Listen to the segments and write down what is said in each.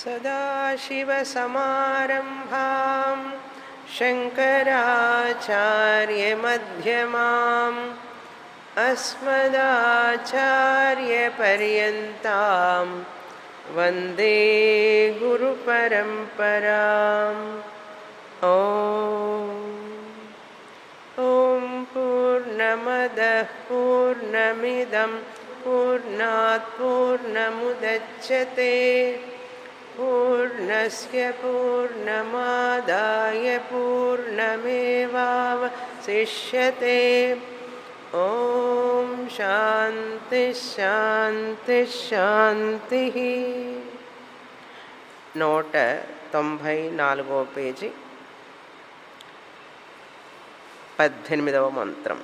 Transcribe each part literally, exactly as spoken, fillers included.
सदाशिवसमारम्भां शङ्कराचार्यमध्यमाम् अस्मदाचार्यपर्यन्तां वन्दे गुरुपरम्पराम्। ॐ ॐ पूर्णमदः पूर्णमिदं पूर्णात् पूर्णमुदच्यते पूर्णस्य पूर्णमादाय पूर्णमेवावशिष्यते। ॐ शान्ति शान्ति शान्तिः। నూట తొంభై నాలుగో పేజీ పద్దెనిమిదవ మంత్రం.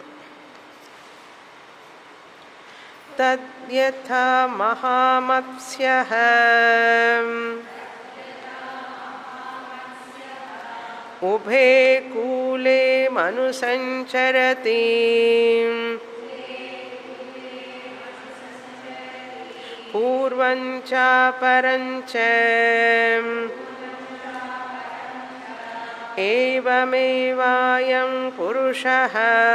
తద్యథా మహామత్స్యః ఉభే కూలే మనుసంచరతి పూర్వం చ పరం చ ఏవమేవాయం పురుషః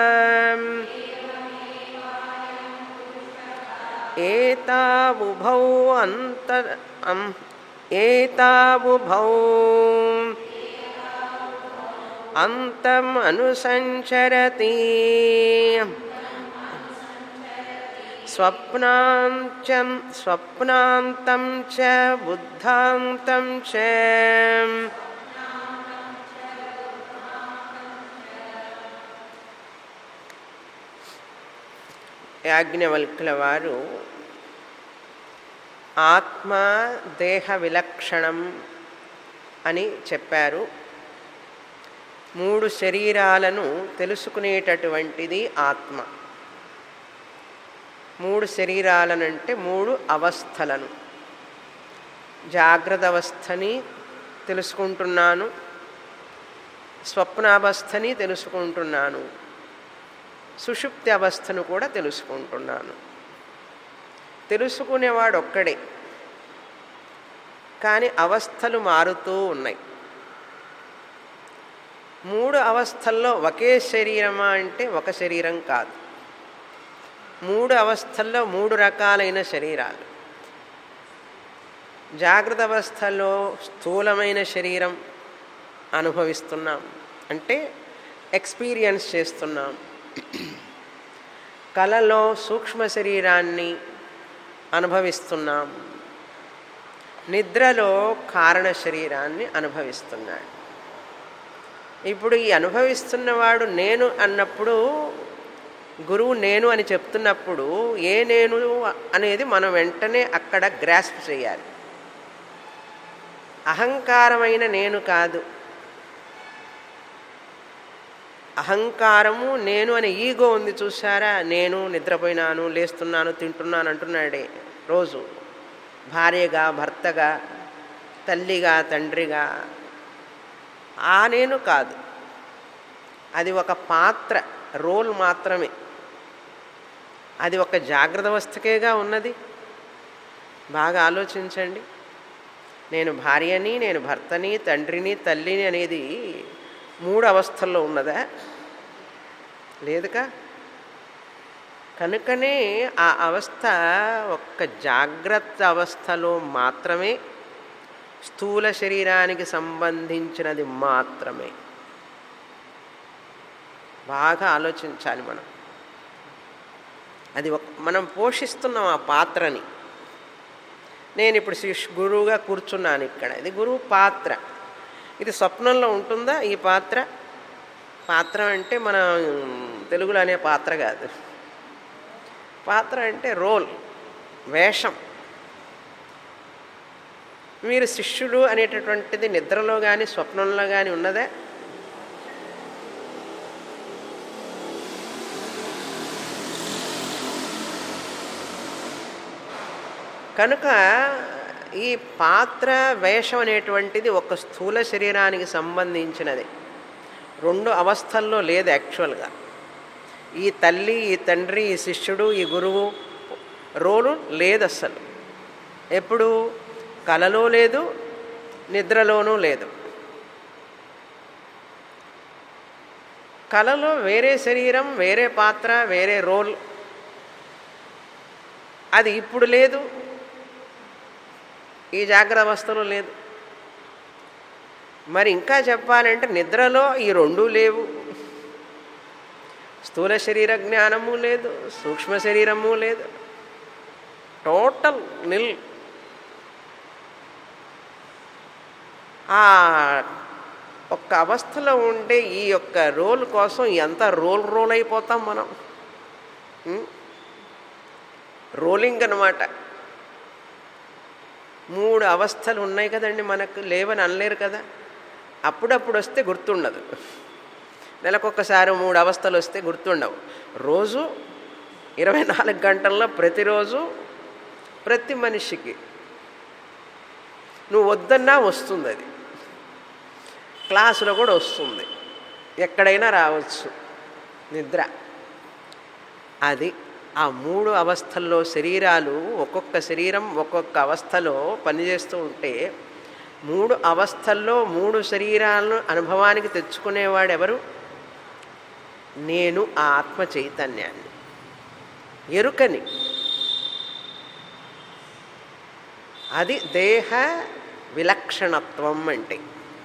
ఏతావుభౌ అంతర్ ఏతావుభౌ అంతం అనుసంచరతి స్వప్నాంతం స్వప్నాంతం చ బుద్ధాంతం చ యాజ్ఞవల్కుల వారు ఆత్మ దేహ విలక్షణం అని చెప్పారు. మూడు శరీరాలను తెలుసుకునేటటువంటిది ఆత్మ. మూడు శరీరాలనంటే మూడు అవస్థలను, జాగ్రత్త అవస్థని తెలుసుకుంటున్నాను, స్వప్నావస్థని తెలుసుకుంటున్నాను, సుషుప్తి అవస్థను కూడా తెలుసుకుంటున్నాను. తెలుసుకునేవాడు ఒక్కడే, కానీ అవస్థలు మారుతూ ఉన్నాయి. మూడు అవస్థల్లో ఒకే శరీరమా అంటే ఒక శరీరం కాదు. మూడు అవస్థల్లో మూడు రకాలైన శరీరాలు. జాగ్రత్త అవస్థలో స్థూలమైన శరీరం అనుభవిస్తున్నాం, అంటే ఎక్స్పీరియన్స్ చేస్తున్నాం. కలలో సూక్ష్మ శరీరాన్ని అనుభవిస్తున్నాం. నిద్రలో కారణ శరీరాన్ని అనుభవిస్తున్నాడు. ఇప్పుడు ఈ అనుభవిస్తున్నవాడు నేను అన్నప్పుడు, గురువు నేను అని చెప్తున్నప్పుడు ఏ నేను అనేది మనం వెంటనే అక్కడ గ్రాస్ప్ చేయాలి. అహంకారమైన నేను కాదు. అహంకారము నేను అనే ఈగో ఉంది చూసారా. నేను నిద్రపోయినాను, లేస్తున్నాను, తింటున్నాను అంటున్నాడే రోజు. భార్యగా, భర్తగా, తల్లిగా, తండ్రిగా. ఆ నేను కాదు. అది ఒక పాత్ర, రోల్ మాత్రమే. అది ఒక జాగ్రత్త అవస్థకేగా ఉన్నది. బాగా ఆలోచించండి. నేను భార్యని, నేను భర్తని, తండ్రిని, తల్లిని అనేది మూడు అవస్థల్లో ఉన్నదా? లేదుగా. కనుకనే ఆ అవస్థ ఒక్క జాగ్రత్త అవస్థలో మాత్రమే, స్థూల శరీరానికి సంబంధించినది మాత్రమే. బాగా ఆలోచించాలి మనం. అది ఒక మనం పోషిస్తున్నాం ఆ పాత్రని. నేను ఇప్పుడు శిష్యు గురువుగా కూర్చున్నాను ఇక్కడ. ఇది గురువు పాత్ర. ఇది స్వప్నంలో ఉంటుందా ఈ పాత్ర? పాత్ర అంటే మన తెలుగులో అనే పాత్ర కాదు. పాత్ర అంటే రోల్, వేషం. మీరు శిష్యుడు అనేటటువంటిది నిద్రలో కానీ స్వప్నంలో కానీ ఉన్నదే? కనుక ఈ పాత్ర వేషం అనేటువంటిది ఒక స్థూల శరీరానికి సంబంధించినది. రెండు అవస్థల్లో లేదు యాక్చువల్గా. ఈ తల్లి, ఈ తండ్రి, ఈ శిష్యుడు, ఈ గురువు రోలు లేదు అస్సలు. ఎప్పుడు కలలో లేదు, నిద్రలోనూ లేదు. కలలో వేరే శరీరం, వేరే పాత్ర, వేరే రోల్, అది ఇప్పుడు లేదు, ఈ జాగ్రత్త అవస్థలో లేదు. మరి ఇంకా చెప్పాలంటే నిద్రలో ఈ రెండూ లేవు. స్థూల శరీర జ్ఞానము లేదు, సూక్ష్మ శరీరము లేదు, టోటల్ నిల్. ఆ ఒక్క అవస్థలో ఉంటే ఈ యొక్క రోల్ కోసం ఎంత రోల్ రోల్ అయిపోతాం మనం. రోలింగ్ అన్నమాట. మూడు అవస్థలు ఉన్నాయి కదండి మనకు, లేవని అనలేరు కదా. అప్పుడప్పుడు వస్తే గుర్తుండదు, నెలకొకసారి మూడు అవస్థలు వస్తే గుర్తుండవు. రోజు ఇరవై నాలుగు గంటల్లో ప్రతిరోజు ప్రతి మనిషికి నువ్వు వద్దన్నా వస్తుంది. అది క్లాసులో కూడా వస్తుంది, ఎక్కడైనా రావచ్చు నిద్ర. అది ఆ మూడు అవస్థల్లో శరీరాలు, ఒక్కొక్క శరీరం ఒక్కొక్క అవస్థలో పనిచేస్తూ ఉంటే, మూడు అవస్థల్లో మూడు శరీరాలను అనుభవానికి తెచ్చుకునేవాడు ఎవరు? నేను ఆ ఆత్మ చైతన్యాన్ని, ఎరుకని. అది దేహ విలక్షణత్వం అంటే.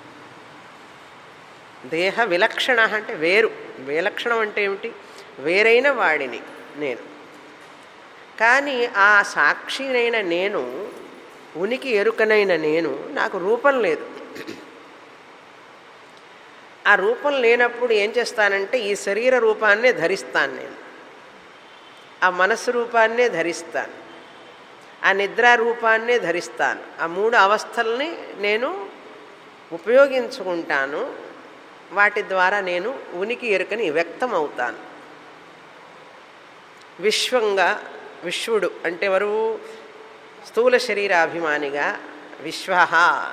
దేహ విలక్షణ అంటే వేరు. విలక్షణం అంటే ఏమిటి? వేరైన వాడిని నేను. కానీ ఆ సాక్షినైన నేను, ఉనికి ఎరుకనైన నేను, నాకు రూపం లేదు. ఆ రూపం లేనప్పుడు ఏం చేస్తానంటే ఈ శరీర రూపాన్నే ధరిస్తాను నేను, ఆ మనస్సు రూపాన్నే ధరిస్తాను, ఆ నిద్రా రూపాన్నే ధరిస్తాను. ఆ మూడు అవస్థల్ని నేను ఉపయోగించుకుంటాను. వాటి ద్వారా నేను ఉనికి ఎరుకని వ్యక్తం అవుతాను. విశ్వంగా, విశ్వడు అంటే ఎవరు? స్థూల శరీరాభిమానిగా విశ్వహ.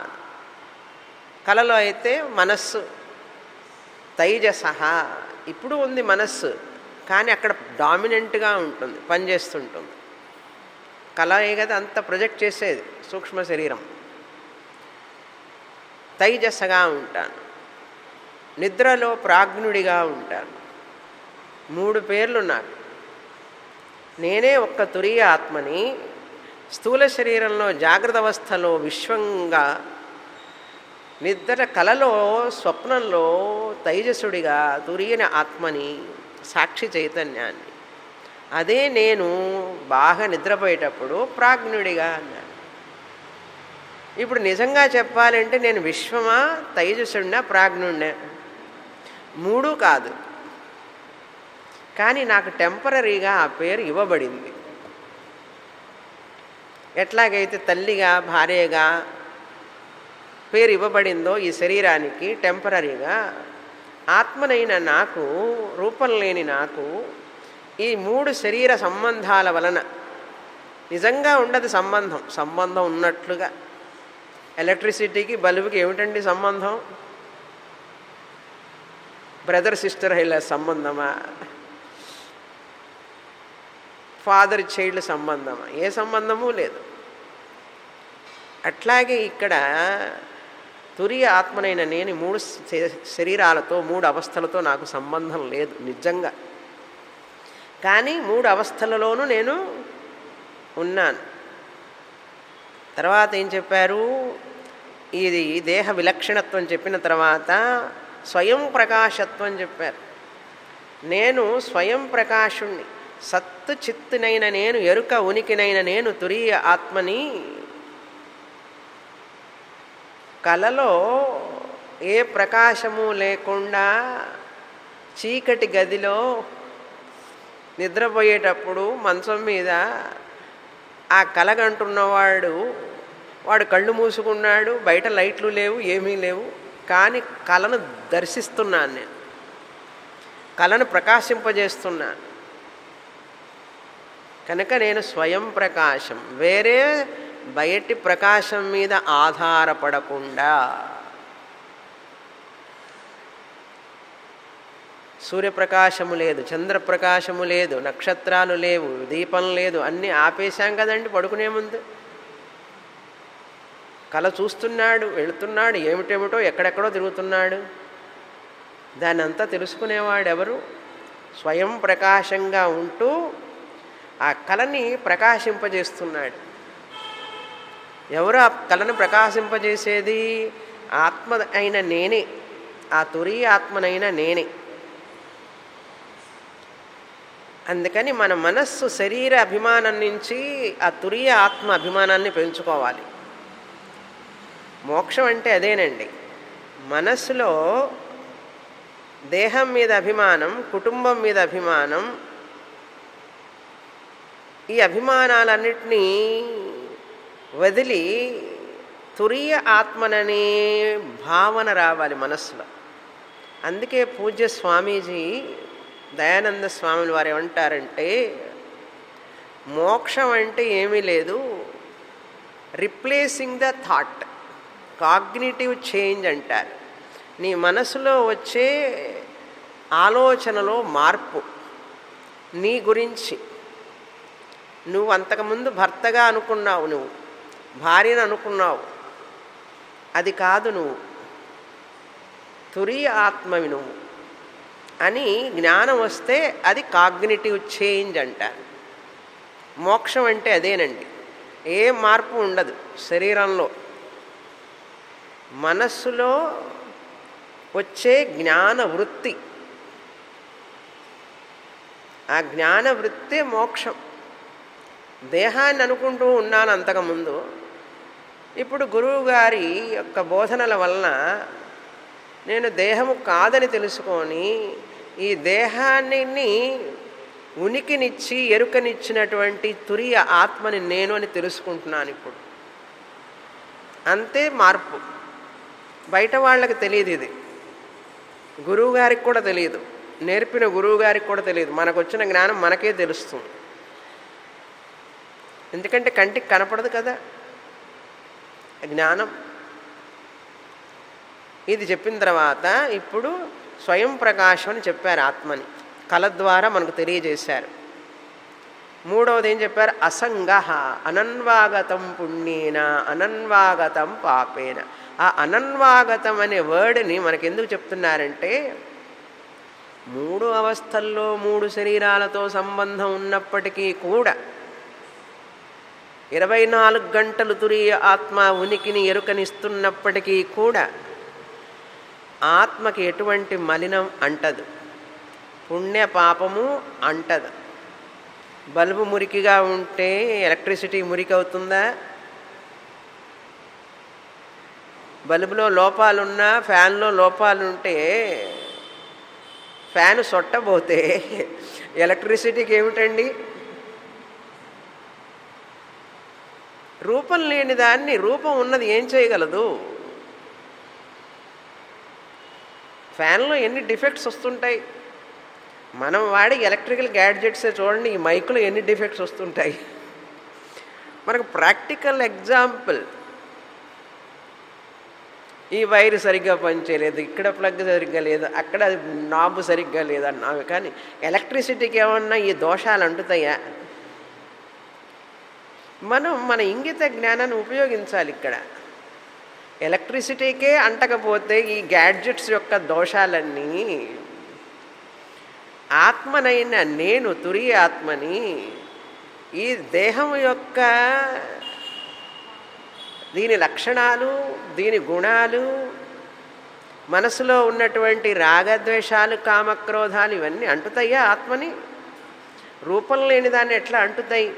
కలలో అయితే మనస్సు తైజసహ. ఇప్పుడు ఉంది మనస్సు, కానీ అక్కడ డామినెంట్గా ఉంటుంది, పనిచేస్తుంటుంది. కలయే కదా అంత ప్రొజెక్ట్ చేసేది సూక్ష్మ శరీరం. తైజసగా ఉంటాను, నిద్రలో ప్రాజ్ఞుడిగా ఉంటాను. మూడు పేర్లు నాకు. నేనే ఒక్క తురీయ ఆత్మని. స్థూల శరీరంలో జాగ్రత్త అవస్థలో విశ్వంగా, నిద్ర కలలో స్వప్నంలో తైజసుడిగా తురియని ఆత్మని, సాక్షి చైతన్యాన్ని. అదే నేను బాగా నిద్రపోయేటప్పుడు ప్రాజ్ఞుడిగా అన్నాను. ఇప్పుడు నిజంగా చెప్పాలంటే నేను విశ్వమా, తైజసుడినా, ప్రాజ్ఞుడినా? మూడు కాదు. కానీ నాకు టెంపరీగా ఆ పేరు ఇవ్వబడింది. ఎట్లాగైతే తల్లిగా, భార్యగా పేరు ఇవ్వబడిందో ఈ శరీరానికి టెంపరీగా, ఆత్మనైన నాకు, రూపం లేని నాకు ఈ మూడు శరీర సంబంధాల వలన నిజంగా ఉండదు సంబంధం. సంబంధం ఉన్నట్లుగా. ఎలక్ట్రిసిటీకి బల్బుకి ఏమిటండి సంబంధం? బ్రదర్ సిస్టర్ ఇలా సంబంధమా? Father child సంబంధమా? ఏ సంబంధము లేదు. అట్లాగే ఇక్కడ తురియ ఆత్మనైన నేను మూడు శరీరాలతో, మూడు అవస్థలతో నాకు సంబంధం లేదు నిజంగా. కానీ మూడు అవస్థలలోనూ నేను ఉన్నాను. తర్వాత ఏం చెప్పారు? ఇది దేహ విలక్షణత్వం చెప్పిన తర్వాత స్వయం ప్రకాశత్వం చెప్పారు. నేను స్వయం ప్రకాశుణ్ణి, సత్తు చిత్తునైన నేను, ఎరుక ఉనికినైన నేను తురీయ ఆత్మని. కలలో ఏ ప్రకాశము లేకుండా చీకటి గదిలో నిద్రపోయేటప్పుడు మంచం మీద ఆ కలగంటున్నవాడు, వాడు కళ్ళు మూసుకున్నాడు, బయట లైట్లు లేవు, ఏమీ లేవు, కానీ కళను దర్శిస్తున్నాను నేను, కళను ప్రకాశింపజేస్తున్నాను. కనుక నేను స్వయం ప్రకాశం, వేరే బయటి ప్రకాశం మీద ఆధారపడకుండా. సూర్యప్రకాశము లేదు, చంద్రప్రకాశము లేదు, నక్షత్రాలు లేవు, దీపం లేదు, అన్నీ ఆపేశాం కదండి పడుకునే ముందు. కళ చూస్తున్నాడు, వెళుతున్నాడు, ఏమిటేమిటో ఎక్కడెక్కడో తిరుగుతున్నాడు. దాన్ని అంతా తెలుసుకునేవాడు ఎవరు? స్వయం ప్రకాశంగా ఉంటూ ఆ కళని ప్రకాశింపజేస్తున్నాడు. ఎవరు ఆ కళను ప్రకాశింపజేసేది? ఆత్మ అయిన నేనే, ఆ తురీయ ఆత్మనైన నేనే. అందుకని మన మనస్సు శరీర అభిమానం నుంచి ఆ తురీయ ఆత్మ అభిమానాన్ని పెంచుకోవాలి. మోక్షం అంటే అదేనండి. మనస్సులో దేహం మీద అభిమానం, కుటుంబం మీద అభిమానం, ఈ అభిమానాలన్నిటినీ వదిలి తురీయ ఆత్మననే భావన రావాలి మనస్సులో. అందుకే పూజ్య స్వామీజీ దయానంద స్వాములు వారు ఏమంటారంటే, మోక్షం అంటే ఏమీ లేదు, replacing the thought, cognitive change అంటారు. నీ మనసులో వచ్చే ఆలోచనలో మార్పు, నీ గురించి. నువ్వు అంతకుముందు భర్తగా అనుకున్నావు, నువ్వు భార్యను అనుకున్నావు, అది కాదు, నువ్వు తురీయ ఆత్మవి నువ్వు అని జ్ఞానం వస్తే అది కాగ్నిటివ్ చేంజ్ అంటారు. మోక్షం అంటే అదేనండి. ఏ మార్పు ఉండదు శరీరంలో, మనస్సులో వచ్చే జ్ఞాన వృత్తి. ఆ జ్ఞాన వృత్తే మోక్షం. దేహాన్ని అనుకుంటూ ఉన్నాను అంతకుముందు, ఇప్పుడు గురువు గారి యొక్క బోధనల వలన నేను దేహము కాదని తెలుసుకొని ఈ దేహాన్ని ఉనికినిచ్చి ఎరుకనిచ్చినటువంటి తురీయ ఆత్మని నేను అని తెలుసుకుంటున్నాను ఇప్పుడు. అంతే మార్పు. బయట వాళ్ళకి తెలియదు, ఇది గురువు గారికి కూడా తెలియదు, నేర్పిన గురువు గారికి కూడా తెలియదు. మనకు వచ్చిన జ్ఞానం మనకే తెలుస్తుంది. ఎందుకంటే కంటికి కనపడదు కదా జ్ఞానం. ఇది చెప్పిన తర్వాత ఇప్పుడు స్వయం ప్రకాశం అని చెప్పారు. ఆత్మని కళ ద్వారా మనకు తెలియజేశారు. మూడవది ఏం చెప్పారు? అసంగ, అనన్వాగతం పుణ్యేన అనన్వాగతం పాపేన. ఆ అనన్వాగతం అనే వర్డ్ని మనకెందుకు చెప్తున్నారంటే, మూడు అవస్థల్లో మూడు శరీరాలతో సంబంధం ఉన్నప్పటికీ కూడా ఇరవై నాలుగు గంటలు తురీయ ఆత్మ ఉనికిని ఎరుకనిస్తున్నప్పటికీ కూడా ఆత్మకి ఎటువంటి మలినం అంటదు, పుణ్య పాపము అంటదు. బల్బు మురికిగా ఉంటే ఎలక్ట్రిసిటీ మురికి అవుతుందా? బల్బులో లోపాలున్నా, ఫ్యాన్లో లోపాలుంటే ఫ్యాను సొట్టబోతే ఎలక్ట్రిసిటీకి ఏమిటండి? రూపం లేని దాన్ని రూపం ఉన్నది ఏం చేయగలదు? ఫ్యాన్లో ఎన్ని డిఫెక్ట్స్ వస్తుంటాయి. మనం వాడే ఎలక్ట్రికల్ గ్యాడ్జెట్సే చూడండి, ఈ మైకులో ఎన్ని డిఫెక్ట్స్ వస్తుంటాయి. మనకు ప్రాక్టికల్ ఎగ్జాంపుల్. ఈ వైర్ సరిగ్గా పనిచేయలేదు, ఇక్కడ ప్లగ్ సరిగ్గా లేదు, అక్కడ నాబు సరిగ్గా లేదన్నాము. కానీ ఎలక్ట్రిసిటీకి ఏమన్నా ఈ దోషాలు అంటుతాయా? మనం మన ఇంగిత జ్ఞానాన్ని ఉపయోగించాలి. ఇక్కడ ఎలక్ట్రిసిటీకే అంటకపోతే ఈ గ్యాడ్జెట్స్ యొక్క దోషాలన్నీ, ఆత్మనైన నేను తురీయ ఆత్మని ఈ దేహం యొక్క దీని లక్షణాలు, దీని గుణాలు, మనసులో ఉన్నటువంటి రాగద్వేషాలు, కామక్రోధాలు ఇవన్నీ అంటుతాయా ఆత్మని? రూపం లేని దాన్ని ఎట్లా అంటుతాయి?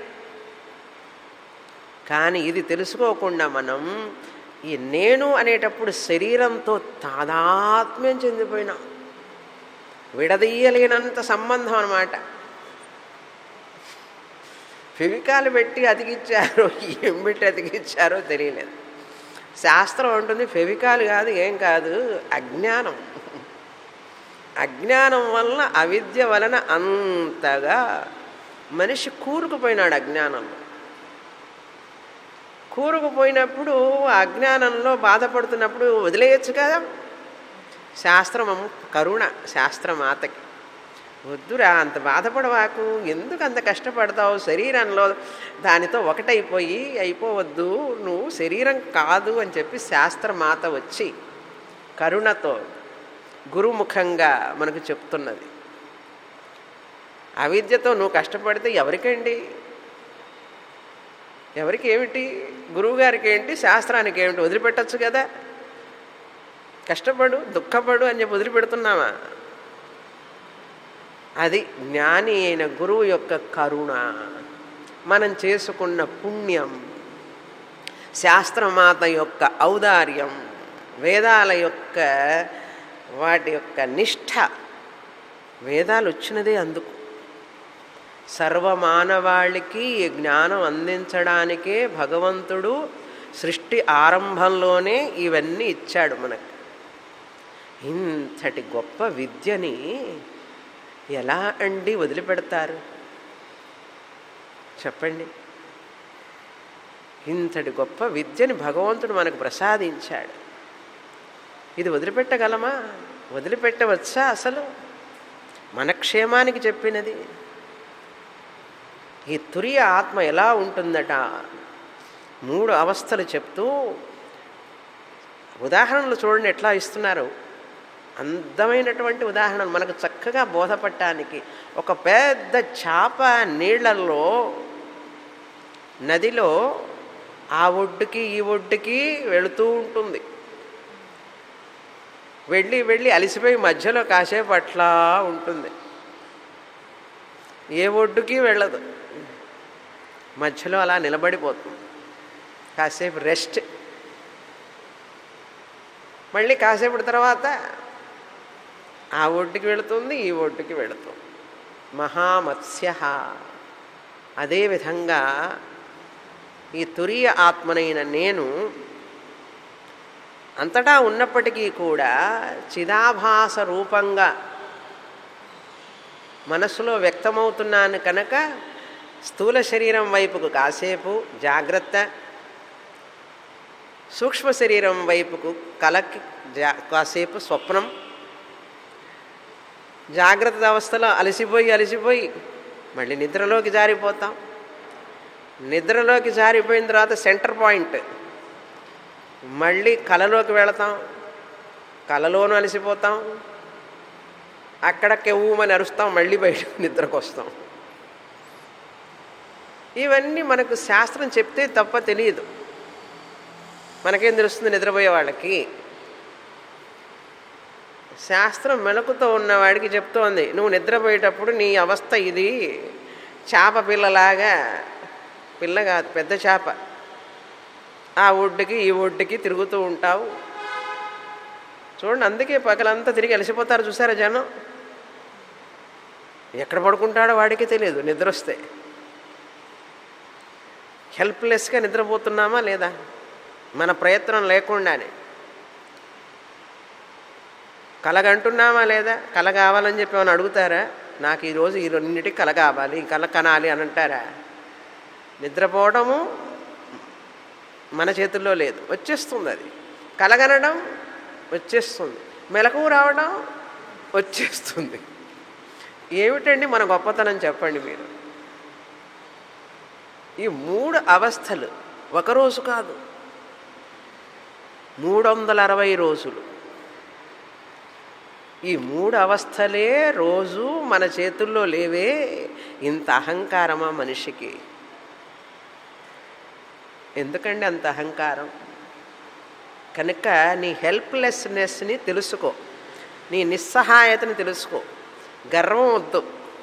కానీ ఇది తెలుసుకోకుండా మనం ఈ నేను అనేటప్పుడు శరీరంతో తాదాత్మ్యం చెందిపోయినాం. విడదీయలేనంత సంబంధం అన్నమాట. ఫెవికాలు పెట్టి అతికిచ్చారో ఏం పెట్టి అతికిచ్చారో తెలియలేదు. శాస్త్రం ఉంటుంది ఫెవికాలు కాదు, ఏం కాదు, అజ్ఞానం. అజ్ఞానం వలన, అవిద్య వలన అంతగా మనిషి కూరుకుపోయినాడు అజ్ఞానంలో. కూరుకుపోయినప్పుడు అజ్ఞానంలో బాధపడుతున్నప్పుడు వదిలేయచ్చు కదా. శాస్త్రం కరుణ, శాస్త్రమాతకి వద్దురా, అంత బాధపడవాకు, ఎందుకు అంత కష్టపడతావు, శరీరంలో దానితో ఒకటైపోయి అయిపోవద్దు, నువ్వు శరీరం కాదు అని చెప్పి శాస్త్రమాత వచ్చి కరుణతో గురుముఖంగా మనకు చెప్తున్నది. అవిద్యతో నువ్వు కష్టపడితే ఎవరికండి, ఎవరికి ఏమిటి, గురువుగారికి ఏంటి, శాస్త్రానికి ఏమిటి, వదిలిపెట్టచ్చు కదా. కష్టపడు, దుఃఖపడు అని చెప్పి వదిలిపెడుతున్నామా? అది జ్ఞాని అయిన గురువు యొక్క కరుణ, మనం చేసుకున్న పుణ్యం, శాస్త్రమాత యొక్క ఔదార్యం, వేదాల యొక్క వాటి యొక్క నిష్ఠ. వేదాలు వచ్చినదే అందుకు, సర్వమానవాళికి జ్ఞానం అందించడానికే భగవంతుడు సృష్టి ఆరంభంలోనే ఇవన్నీ ఇచ్చాడు మనకు. ఇంతటి గొప్ప విద్యని ఎలా అండి వదిలిపెడతారు చెప్పండి? ఇంతటి గొప్ప విద్యని భగవంతుడు మనకు ప్రసాదించాడు. ఇది వదిలిపెట్టగలమా? వదిలిపెట్టవచ్చా? అసలు మన క్షేమానికి చెప్పినది. ఈ తురియ ఆత్మ ఎలా ఉంటుందట, మూడు అవస్థలు చెప్తూ ఉదాహరణలు చూడండి ఎట్లా ఇస్తున్నారు. అందమైనటువంటి ఉదాహరణలు మనకు చక్కగా బోధపడటానికి. ఒక పెద్ద చేప నీళ్లలో, నదిలో ఆ ఒడ్డుకి ఈ ఒడ్డుకి వెళుతూ ఉంటుంది. వెళ్ళి వెళ్ళి అలసిపోయి మధ్యలో కాసేపు అట్లా ఉంటుంది, ఏ ఒడ్డుకి వెళ్ళదు, మధ్యలో అలా నిలబడిపోతుంది, కాసేపు రెస్ట్. మళ్ళీ కాసేపటి తర్వాత ఆ ఒడ్డుకి వెళుతుంది, ఈ ఒడ్డుకి వెళుతుంది. మహామత్స్య. అదేవిధంగా ఈ తురియ ఆత్మనైన నేను అంతటా ఉన్నప్పటికీ కూడా చిదాభాస రూపంగా మనస్సులో వ్యక్తమవుతున్నాను కనుక స్థూల శరీరం వైపుకు కాసేపు జాగ్రత్త, సూక్ష్మ శరీరం వైపుకు కలకి జా కాసేపు స్వప్నం. జాగ్రత్త అవస్థలో అలసిపోయి అలసిపోయి మళ్ళీ నిద్రలోకి జారిపోతాం. నిద్రలోకి జారిపోయిన తర్వాత సెంటర్ పాయింట్ మళ్ళీ కలలోకి వెళతాం, కలలోనూ అలసిపోతాం, అక్కడ కెవ్వుమని అరుస్తాం, మళ్ళీ బయట నిద్రకు వస్తాం. ఇవన్నీ మనకు శాస్త్రం చెప్తే తప్ప తెలియదు. మనకేం తెలుస్తుంది నిద్రపోయే వాళ్ళకి? శాస్త్రం మెలకుతో ఉన్నవాడికి చెప్తోంది, నువ్వు నిద్రపోయేటప్పుడు నీ అవస్థ ఇది, చేప పిల్లలాగా, పిల్ల కాదు పెద్ద చేప, ఆ ఒడ్డుకి ఈ ఒడ్డుకి తిరుగుతూ ఉంటావు. చూడండి, అందుకే పగలంతా తిరిగి అలసిపోతారు చూసారా జనం. ఎక్కడ పడుకుంటాడో వాడికి తెలియదు నిద్ర వస్తే. హెల్ప్లెస్గా నిద్రపోతున్నామా లేదా? మన ప్రయత్నం లేకుండానే. కలగంటున్నామా లేదా? కల కావాలని చెప్పి ఏమైనా అడుగుతారా? నాకు ఈరోజు ఈ రెండింటికి కల కావాలి, ఈ కల కనాలి అని అంటారా? నిద్రపోవడము మన చేతుల్లో లేదు, వచ్చేస్తుంది. అది కలగనడం వచ్చేస్తుంది, మెలకువ రావడం వచ్చేస్తుంది. ఏమిటండి మన గొప్పతనం చెప్పండి మీరు? ఈ మూడు అవస్థలు ఒకరోజు కాదు, మూడు వందల అరవై రోజులు. ఈ మూడు అవస్థలే రోజు మన చేతుల్లో లేవే. ఇంత అహంకారమా మనిషికి? ఎందుకండి అంత అహంకారం? కనుక నీ హెల్ప్లెస్నెస్ని తెలుసుకో, నీ నిస్సహాయతని తెలుసుకో. గర్వం వద్దు.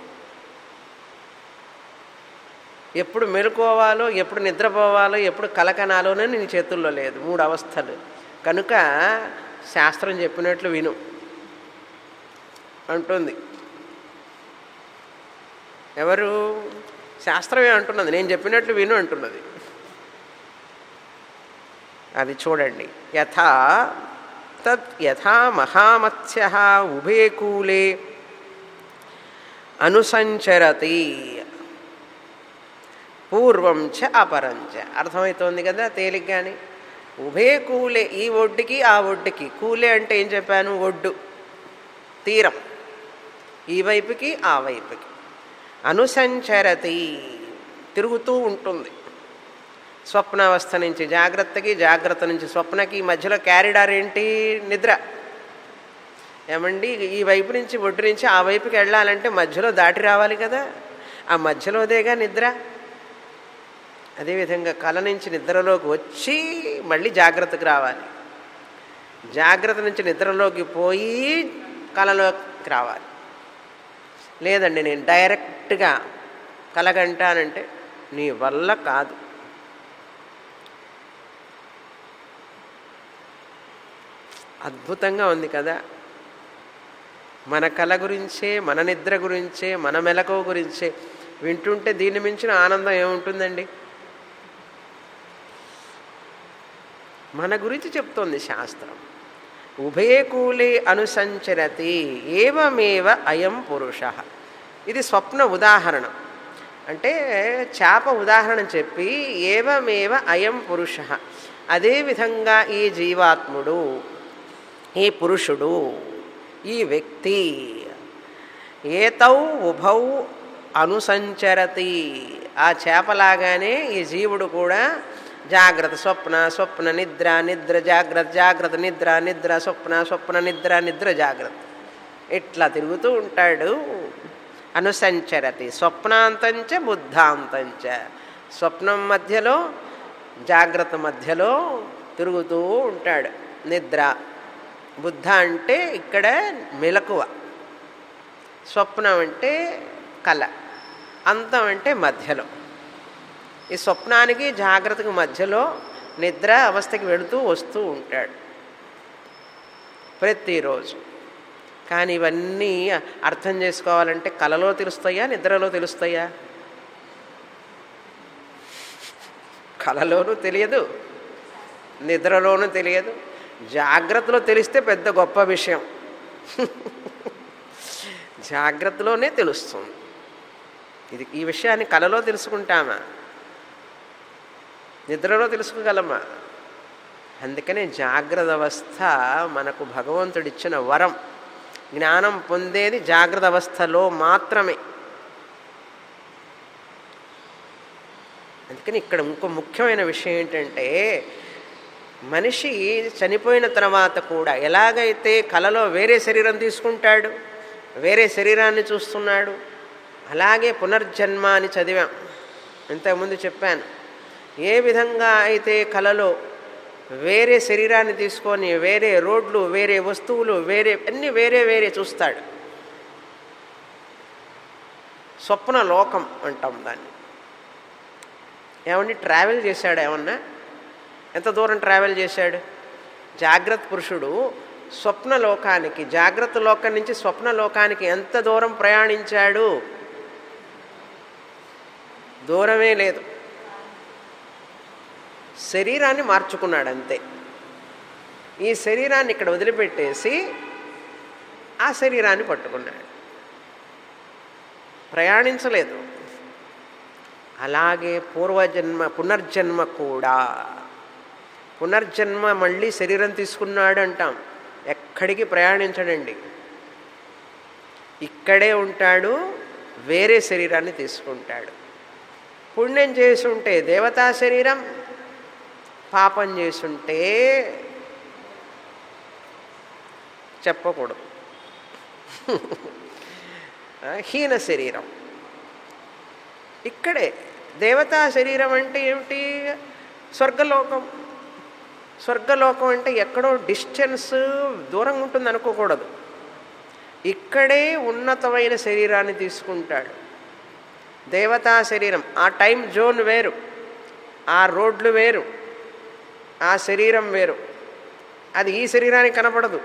ఎప్పుడు మెలుకోవాలో, ఎప్పుడు నిద్రపోవాలో, ఎప్పుడు కలకనాలోనే నీ చేతుల్లో లేదు. మూడు అవస్థలు. కనుక శాస్త్రం చెప్పినట్లు విను అంటుంది. ఎవరు? శాస్త్రమే అంటున్నది, నేను చెప్పినట్లు విను అంటున్నది. అది చూడండి. యథా తత్ యథా మహామత్స్య ఉభే కూలే అనుసంచరతి పూర్వం చ అపరం చ. అర్థమవుతోంది కదా తేలిగ్గాని. ఉభే కూలే, ఈ ఒడ్డుకి ఆ ఒడ్డుకి. కూలే అంటే ఏం చెప్పాను? ఒడ్డు, తీరం. ఈ వైపుకి ఆ వైపుకి. అనుసంచరతి తిరుగుతూ ఉంటుంది. స్వప్నావస్థ నుంచి జాగ్రత్తకి, జాగ్రత్త నుంచి స్వప్నకి మధ్యలో క్యారిడార్ ఏంటి? నిద్ర. ఏమండి ఈ వైపు నుంచి ఒడ్డు నుంచి ఆ వైపుకి వెళ్ళాలంటే మధ్యలో దాటి రావాలి కదా, ఆ మధ్యలోదేగా నిద్ర. అదేవిధంగా కళ నుంచి నిద్రలోకి వచ్చి మళ్ళీ జాగ్రత్తకు రావాలి, జాగ్రత్త నుంచి నిద్రలోకి పోయి కళలోకి రావాలి. లేదండి నేను డైరెక్ట్గా కలగంటానంటే నీ వల్ల కాదు. అద్భుతంగా ఉంది కదా. మన కళ గురించే, మన నిద్ర గురించే, మన మెలకువ గురించే వింటుంటే దీన్ని మించిన ఆనందం ఏముంటుందండి? మన గురించి చెప్తోంది శాస్త్రం. ఉభయే కూలే అనుసంచరతి ఏవమేవ అయం పురుష. ఇది స్వప్న ఉదాహరణ. అంటే చేప ఉదాహరణ చెప్పి ఏవమేవ అయం పురుష, అదేవిధంగా ఈ జీవాత్ముడు, ఈ పురుషుడు, ఈ వ్యక్తి ఏతౌ ఉభౌ అనుసంచరతి. ఆ చేపలాగానే ఈ జీవుడు కూడా జాగ్రత్త స్వప్న, స్వప్న నిద్ర, నిద్ర జాగ్రత్త, జాగ్రత్త నిద్ర, నిద్ర స్వప్న, స్వప్న నిద్ర, నిద్ర జాగ్రత్త, ఇట్లా తిరుగుతూ ఉంటాడు. అనుసంచరతి స్వప్నాంతంచ బుద్ధాంతంచ. స్వప్నం మధ్యలో జాగ్రత్త మధ్యలో తిరుగుతూ ఉంటాడు. నిద్ర బుద్ధ అంటే ఇక్కడ మెలకువ, స్వప్నం అంటే కళ, అంతం అంటే మధ్యలో. ఈ స్వప్నానికి జాగ్రత్తకు మధ్యలో నిద్ర అవస్థకి వెళుతూ వస్తూ ఉంటాడు ప్రతిరోజు. కానీ ఇవన్నీ అర్థం చేసుకోవాలంటే కళలో తెలుస్తాయా, నిద్రలో తెలుస్తాయా? కళలోనూ తెలియదు, నిద్రలోనూ తెలియదు. జాగ్రత్తలో తెలిస్తే పెద్ద గొప్ప విషయం. జాగ్రత్తలోనే తెలుస్తుంది. ఇది ఈ విషయాన్ని కళలో తెలుసుకుంటామా, నిద్రలో తెలుసుకోగలమా? అందుకనే జాగ్రత్త అవస్థ మనకు భగవంతుడిచ్చిన వరం. జ్ఞానం పొందేది జాగ్రత్త అవస్థలో మాత్రమే. అందుకని ఇక్కడ ఇంకో ముఖ్యమైన విషయం ఏంటంటే, మనిషి చనిపోయిన తర్వాత కూడా ఎలాగైతే కలలో వేరే శరీరం తీసుకుంటాడు, వేరే శరీరాన్ని చూస్తున్నాడు, అలాగే పునర్జన్మ అని చదివాం, ఇంతకుముందు చెప్పాను. ఏ విధంగా అయితే కలలో వేరే శరీరాన్ని తీసుకొని వేరే రోడ్లు, వేరే వస్తువులు, వేరే అన్నీ వేరే వేరే చూస్తాడు, స్వప్న లోకం అంటాం దాన్ని. ఏమండి ట్రావెల్ చేశాడు ఏమన్నా? ఎంత దూరం ట్రావెల్ చేశాడు? జాగ్రత్త పురుషుడు స్వప్న లోకానికి, జాగ్రత్త లోకం నుంచి స్వప్న లోకానికి ఎంత దూరం ప్రయాణించాడు? దూరమే లేదు. శరీరాన్ని మార్చుకున్నాడు అంతే. ఈ శరీరాన్ని ఇక్కడ వదిలిపెట్టేసి ఆ శరీరాన్ని పట్టుకున్నాడు, ప్రయాణించలేదు. అలాగే పూర్వజన్మ పునర్జన్మ కూడా, పునర్జన్మ మళ్ళీ శరీరం తీసుకున్నాడు అంటాం, ఎక్కడికి ప్రయాణించడండి, ఇక్కడే ఉంటాడు, వేరే శరీరాన్ని తీసుకుంటాడు. పుణ్యం చేసుంటే దేవతా శరీరం, పాపం చేసుంటే చెప్పకూడదు హీన శరీరం. ఇక్కడే దేవతా శరీరం అంటే ఏమిటి? స్వర్గలోకం. స్వర్గలోకం అంటే ఎక్కడో డిస్టెన్స్ దూరంగా ఉంటుంది అనుకోకూడదు, ఇక్కడే ఉన్నతమైన శరీరాన్ని తీసుకుంటాడు. దేవతా శరీరం, ఆ టైం జోన్ వేరు, ఆ రోడ్లు వేరు, ఆ శరీరం వేరు. అది ఈ శరీరానికి కనపడదు.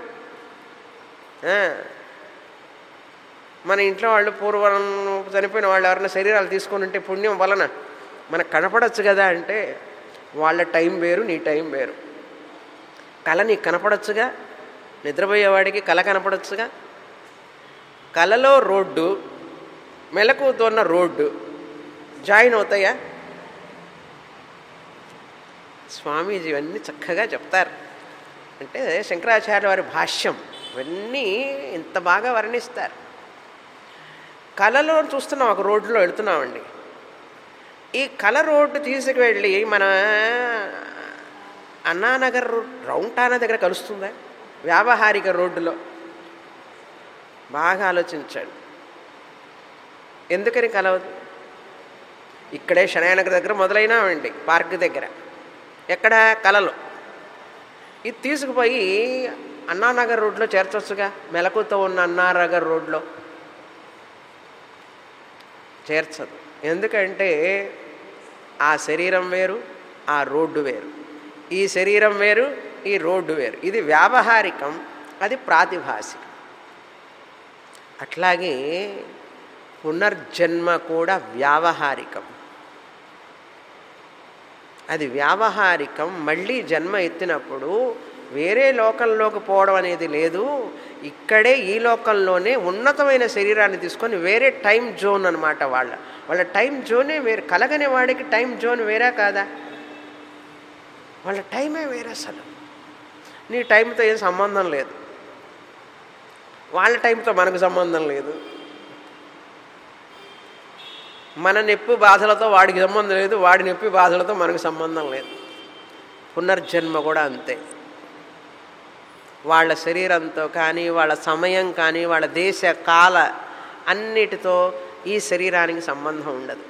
మన ఇంట్లో వాళ్ళు పూర్వం చనిపోయిన వాళ్ళు ఎవరైనా శరీరాలు తీసుకొని ఉంటే పుణ్యం వలన మనకు కనపడచ్చు కదా అంటే, వాళ్ళ టైం వేరు, నీ టైం వేరు. కళ నీకు కనపడచ్చుగా, నిద్రపోయేవాడికి కళ కనపడచ్చుగా. కళలో రోడ్డు, మెలకువతో ఉన్న రోడ్డు జాయిన్ అవుతాయా? స్వామీజీ ఇవన్నీ చక్కగా చెప్తారు. అంటే శంకరాచార్య వారి భాష్యం ఇవన్నీ ఇంత బాగా వర్ణిస్తారు. కలలో చూస్తున్నాం, ఒక రోడ్డులో వెళుతున్నామండి. ఈ కల రోడ్డు తీసుకువెళ్ళి మన అన్నానగర్ రౌంటానా దగ్గర కలుస్తుందా? వ్యావహారిక రోడ్డులో బాగా ఆలోచించాడు. ఎందుకని కలవదు? ఇక్కడే శనయానగర్ దగ్గర మొదలైనామండి, పార్క్ దగ్గర. ఎక్కడ? కలలో. ఇది తీసుకుపోయి అన్నానగర్ రోడ్లో చేర్చొచ్చుగా, మెలకుతో ఉన్న అన్నానగర్ రోడ్లో చేర్చదు. ఎందుకంటే ఆ శరీరం వేరు, ఆ రోడ్డు వేరు. ఈ శరీరం వేరు, ఈ రోడ్డు వేరు. ఇది వ్యావహారికం, అది ప్రాతిభాసికం. అట్లాగే పునర్జన్మ కూడా వ్యావహారికం. అది వ్యావహారికం. మళ్ళీ జన్మ ఎత్తినప్పుడు వేరే లోకంలోకి పోవడం అనేది లేదు. ఇక్కడే ఈ లోకంలోనే ఉన్నతమైన శరీరాన్ని తీసుకొని, వేరే టైం జోన్ అనమాట. వాళ్ళ వాళ్ళ టైం జోనే వేరే. కలగనే వాడికి టైం జోన్ వేరే కాదా? వాళ్ళ టైమే వేరే. అసలు నీ టైంతో ఏం సంబంధం లేదు, వాళ్ళ టైంతో మనకు సంబంధం లేదు. మన నొప్పి బాధలతో వాడికి సంబంధం లేదు, వాడి నొప్పి బాధలతో మనకు సంబంధం లేదు. పునర్జన్మ కూడా అంతే. వాళ్ళ శరీరంతో కానీ, వాళ్ళ సమయం కానీ, వాళ్ళ దేశ కాల అన్నిటితో ఈ శరీరానికి సంబంధం ఉండదు.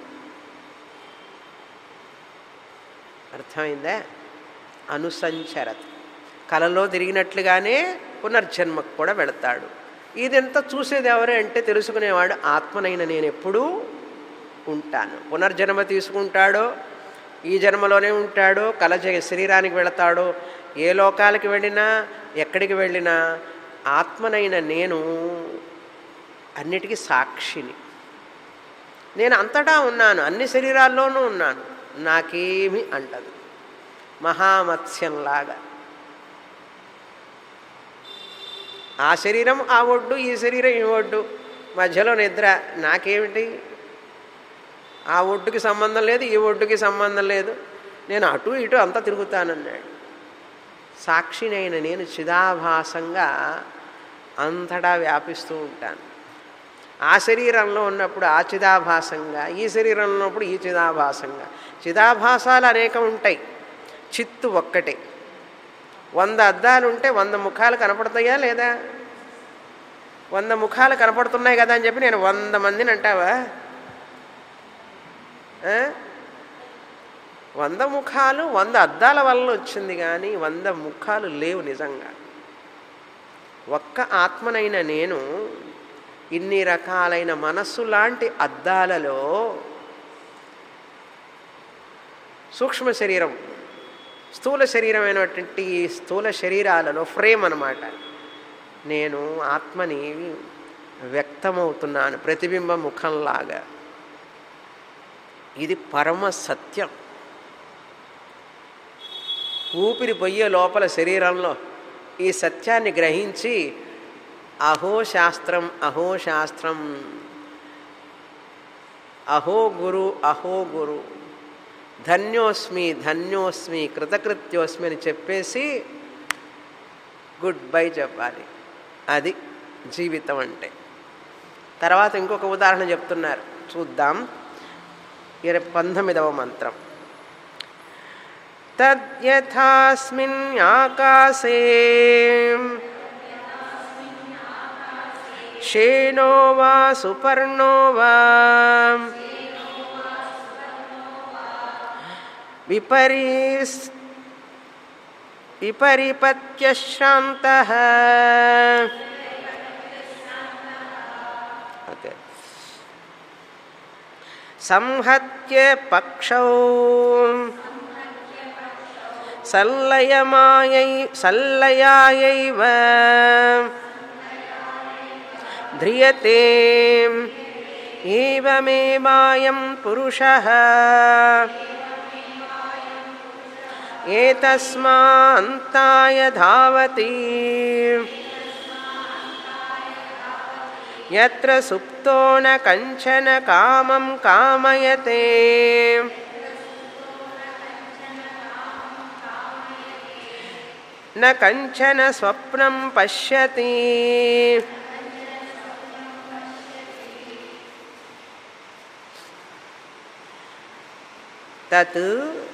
అర్థమైందా? అనుసంచరత. కలలో తిరిగినట్లుగానే పునర్జన్మకు కూడా వెళతాడు. ఇదంతా చూసేది ఎవరు అంటే తెలుసుకునేవాడు ఆత్మనైన నేను ఎప్పుడూ ఉంటాను. పునర్జన్మ తీసుకుంటాడో, ఈ జన్మలోనే ఉంటాడో, కల శరీరానికి వెళతాడో, ఏ లోకాలకి వెళ్ళినా ఎక్కడికి వెళ్ళినా ఆత్మనైన నేను అన్నిటికీ సాక్షిని. నేను అంతటా ఉన్నాను, అన్ని శరీరాల్లోనూ ఉన్నాను, నాకేమీ అంటదు. మహామత్స్యంలాగా ఆ శరీరం ఆ ఒడ్డు, ఈ శరీరం ఈ ఒడ్డు, మధ్యలో నిద్ర. నాకేమిటి? ఆ ఒడ్డుకి సంబంధం లేదు, ఈ ఒడ్డుకి సంబంధం లేదు, నేను అటు ఇటు అంతా తిరుగుతానన్నాడు. సాక్షినైన నేను చిదాభాసంగా అంతటా వ్యాపిస్తూ ఉంటాను. ఆ శరీరంలో ఉన్నప్పుడు ఆ చిదాభాసంగా, ఈ శరీరంలో ఉన్నప్పుడు ఈ చిదాభాసంగా. చిదాభాసాలు అనేకం ఉంటాయి, చిత్తు ఒక్కటే. వంద అద్దాలు ఉంటే వంద ముఖాలు కనపడతాయా లేదా? వంద ముఖాలు కనపడుతున్నాయి కదా అని చెప్పి నేను వంద మందిని అంటావా? వంద ముఖాలు వంద అద్దాల వల్ల వచ్చింది, కానీ వంద ముఖాలు లేవు నిజంగా. ఒక్క ఆత్మనైన నేను ఇన్ని రకాలైన మనస్సు లాంటి అద్దాలలో సూక్ష్మ శరీరం, స్థూల శరీరమైనటువంటి స్థూల శరీరాలలో ఫ్రేమ్ అన్నమాట. నేను ఆత్మని వ్యక్తమవుతున్నాను ప్రతిబింబ ముఖంలాగా. ఇది పరమ సత్యం. ఊపిరి పొయ్యే లోపల శరీరంలో ఈ సత్యాన్ని గ్రహించి అహో శాస్త్రం అహో శాస్త్రం అహో గురు అహో గురు ధన్యోస్మి ధన్యోస్మి కృతకృత్యోస్మి అని చెప్పేసి గుడ్ బై చెప్పాలి. అది జీవితం అంటే. తర్వాత ఇంకొక ఉదాహరణ చెప్తున్నారు, చూద్దాం. ఇరవై పంతొమ్మిదవ మంత్రం. తద్యథాస్మిన్ ఆకాశే శేనో వా సుపర్ణో వా విపరీస్ విపరిపత్యశ్రాంతః ఓకే సంహత్య పక్షౌ సల్లయమాయై సల్లయాయైవ ధ్రియతే ఏవమేవాయం పురుషః ఏతస్మాంతాయ ధావతి యత్ర సుప్తో న కంచన కామం కామయతే న కంచన స్వప్నం పశ్యతి తత్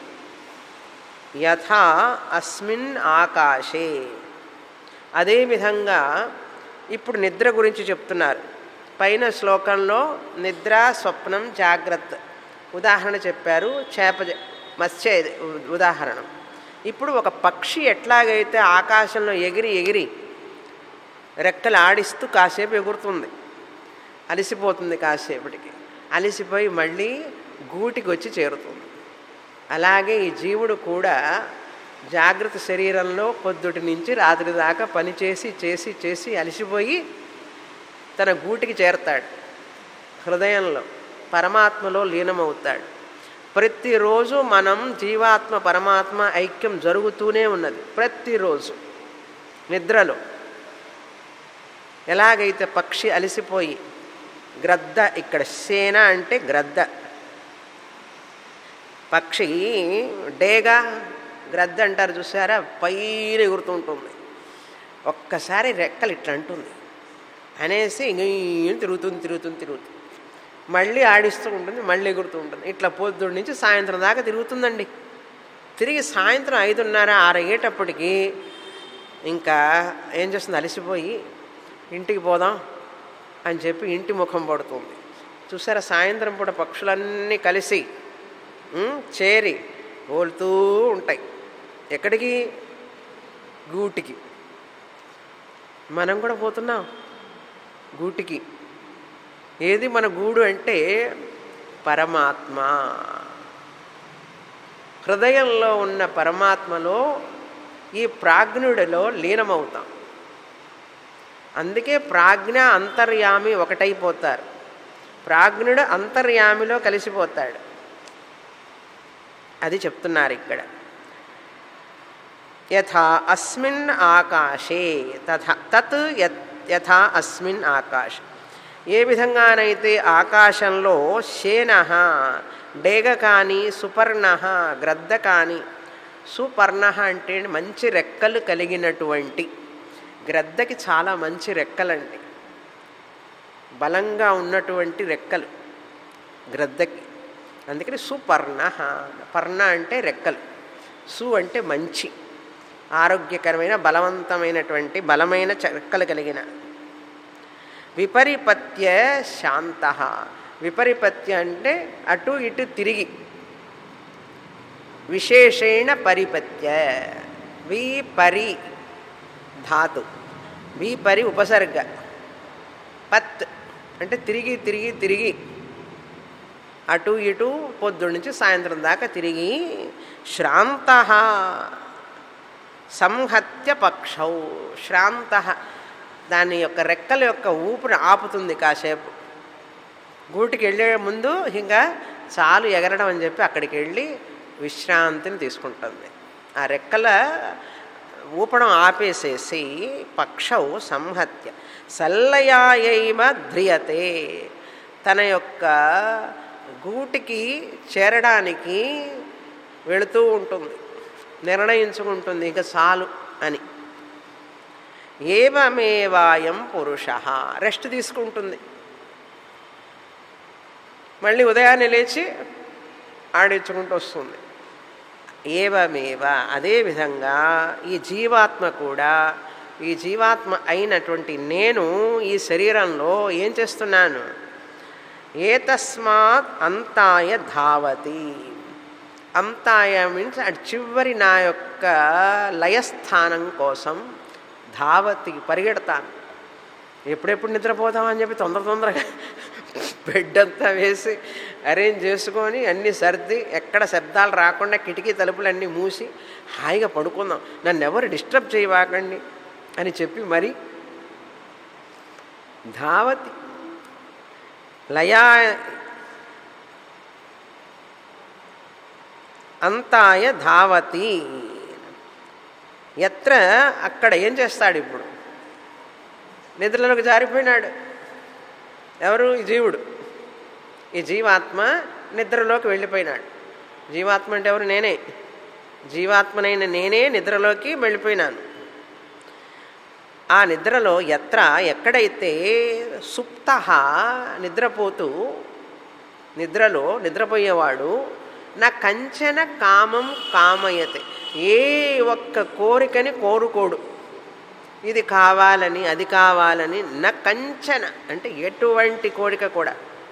యథా అస్మిన్ ఆకాశే. అదేవిధంగా ఇప్పుడు నిద్ర గురించి చెప్తున్నారు. పైన శ్లోకంలో నిద్ర, స్వప్నం, జాగ్రత్త ఉదాహరణ చెప్పారు, చేప మత్స్య ఉదాహరణ. ఇప్పుడు ఒక పక్షి ఎట్లాగైతే ఆకాశంలో ఎగిరి ఎగిరి రెక్కలు ఆడిస్తూ కాసేపు ఎగురుతుంది, అలసిపోతుంది, కాసేపటికి అలసిపోయి మళ్ళీ గూటికి వచ్చి చేరుతుంది. అలాగే ఈ జీవుడు కూడా జాగ్రత్త శరీరంలో పొద్దుటి నుంచి రాత్రి దాకా పనిచేసి చేసి చేసి అలసిపోయి తన గూటికి చేరతాడు, హృదయంలో పరమాత్మలో లీనమవుతాడు. ప్రతిరోజు మనం జీవాత్మ పరమాత్మ ఐక్యం జరుగుతూనే ఉన్నది. ప్రతిరోజు నిద్రలో ఎలాగైతే పక్షి అలసిపోయి గ్రద్ద, ఇక్కడ సేన అంటే గ్రద్ద, పక్షి డేగా గ్రద్ద అంటారు చూసారా, పైన ఎగురుతుంటుంది. ఒక్కసారి రెక్కలు ఇట్లా అంటుంది అనేసి తిరుగుతుంది తిరుగుతుంది తిరుగుతుంది మళ్ళీ ఆడిస్తూ ఉంటుంది, మళ్ళీ ఎగురుతూ ఉంటుంది. ఇట్లా పొద్దున్న నుంచి సాయంత్రం దాకా తిరుగుతుందండి. తిరిగి సాయంత్రం ఐదున్నర ఆరు అయ్యేటప్పటికి ఇంకా ఏం చేస్తుంది, అలసిపోయి ఇంటికి పోదాం అని చెప్పి ఇంటి ముఖం పడుతుంది. చూసారా, సాయంత్రం పూట పక్షులన్నీ కలిసి చేరి ఓలుతూ ఉంటాయి. ఎక్కడికి? గూటికి. మనం కూడా పోతున్నాం గూటికి. ఏది మన గూడు అంటే పరమాత్మ. హృదయంలో ఉన్న పరమాత్మలో ఈ ప్రాజ్ఞుడిలో లీనమవుతాం. అందుకే ప్రాజ్ఞ అంతర్యామి ఒకటైపోతారు. ప్రాజ్ఞుడు అంతర్యామిలో కలిసిపోతాడు. అది చెప్తున్నారు ఇక్కడ. యథా అస్మిన్ ఆకాశే తథా తత్ యథా అస్మిన్ ఆకాశ. ఏ విధంగానైతే ఆకాశంలో శేన డేగ కానీ, సుపర్ణ గ్రద్ద కానీ, సుపర్ణ అంటే మంచి రెక్కలు కలిగినటువంటి, గ్రద్దకి చాలా మంచి రెక్కలండి, బలంగా ఉన్నటువంటి రెక్కలు గ్రద్దకి. అందుకని సుపర్ణ. పర్ణ అంటే రెక్కలు, సు అంటే మంచి, ఆరోగ్యకరమైన, బలవంతమైనటువంటి, బలమైన రెక్కలు కలిగిన. విపరిపత్య శాంత. విపరిపత్య అంటే అటు ఇటు తిరిగి. విశేషేణ పరిపత్య. విపరి ధాతు, విపరి ఉపసర్గ, పత్ అంటే తిరిగి తిరిగి తిరిగి అటు ఇటు పొద్దున్న నుంచి సాయంత్రం దాకా తిరిగి. శ్రాంత సంహత్య పక్షౌ. శ్రాంత దాని యొక్క రెక్కల యొక్క ఊపిరి ఆపుతుంది కాసేపు. గూటికి వెళ్ళే ముందు ఇంకా చాలు ఎగరడం అని చెప్పి అక్కడికి వెళ్ళి విశ్రాంతిని తీసుకుంటుంది. ఆ రెక్కల ఊపడం ఆపేసేసి పక్షౌ సంహత్య సల్లయాయైమ ధ్రియతే. తన యొక్క గూటికి చేరడానికి వెళుతూ ఉంటుంది, నిర్ణయించుకుంటుంది ఇక చాలు అని. ఏవమేవాయం పురుష. రెస్ట్ తీసుకుంటుంది. మళ్ళీ ఉదయాన్నే లేచి ఆడించుకుంటూ వస్తుంది. ఏవమేవ అదేవిధంగా ఈ జీవాత్మ కూడా, ఈ జీవాత్మ అయినటువంటి నేను ఈ శరీరంలో ఏం చేస్తున్నాను? ఏతస్మాత్ అంతాయ ధావతి. అంతాయ మీన్స్ అటు చివరి నా యొక్క లయస్థానం కోసం ధావతి పరిగెడతాను. ఎప్పుడెప్పుడు నిద్రపోతామని చెప్పి తొందర తొందరగా బెడ్ అంతా వేసి అరేంజ్ చేసుకొని అన్నీ సర్ది, ఎక్కడ శబ్దాలు రాకుండా కిటికీ తలుపులన్నీ మూసి హాయిగా పడుకుందాం, నన్ను ఎవరు డిస్టర్బ్ చేయవాకండి అని చెప్పి మరి ధావతి లయా అంతాయ ధావతి. ఎత్ర అక్కడ ఏం చేస్తాడు? ఇప్పుడు నిద్రలోకి జారిపోయినాడు. ఎవరు? ఈ జీవుడు. ఈ జీవాత్మ నిద్రలోకి వెళ్ళిపోయినాడు. జీవాత్మ అంటే ఎవరు? నేనే. జీవాత్మనైన నేనే నిద్రలోకి వెళ్ళిపోయినాను. ఆ నిద్రలో ఎత్ర ఎక్కడైతే సుప్త నిద్రపోతూ, నిద్రలో నిద్రపోయేవాడు నా కంచన కామం కామయతే, ఏ ఒక్క కోరికని కోరుకోడు. ఇది కావాలని అది కావాలని నా కంచన అంటే ఎటువంటి కోరిక కూడా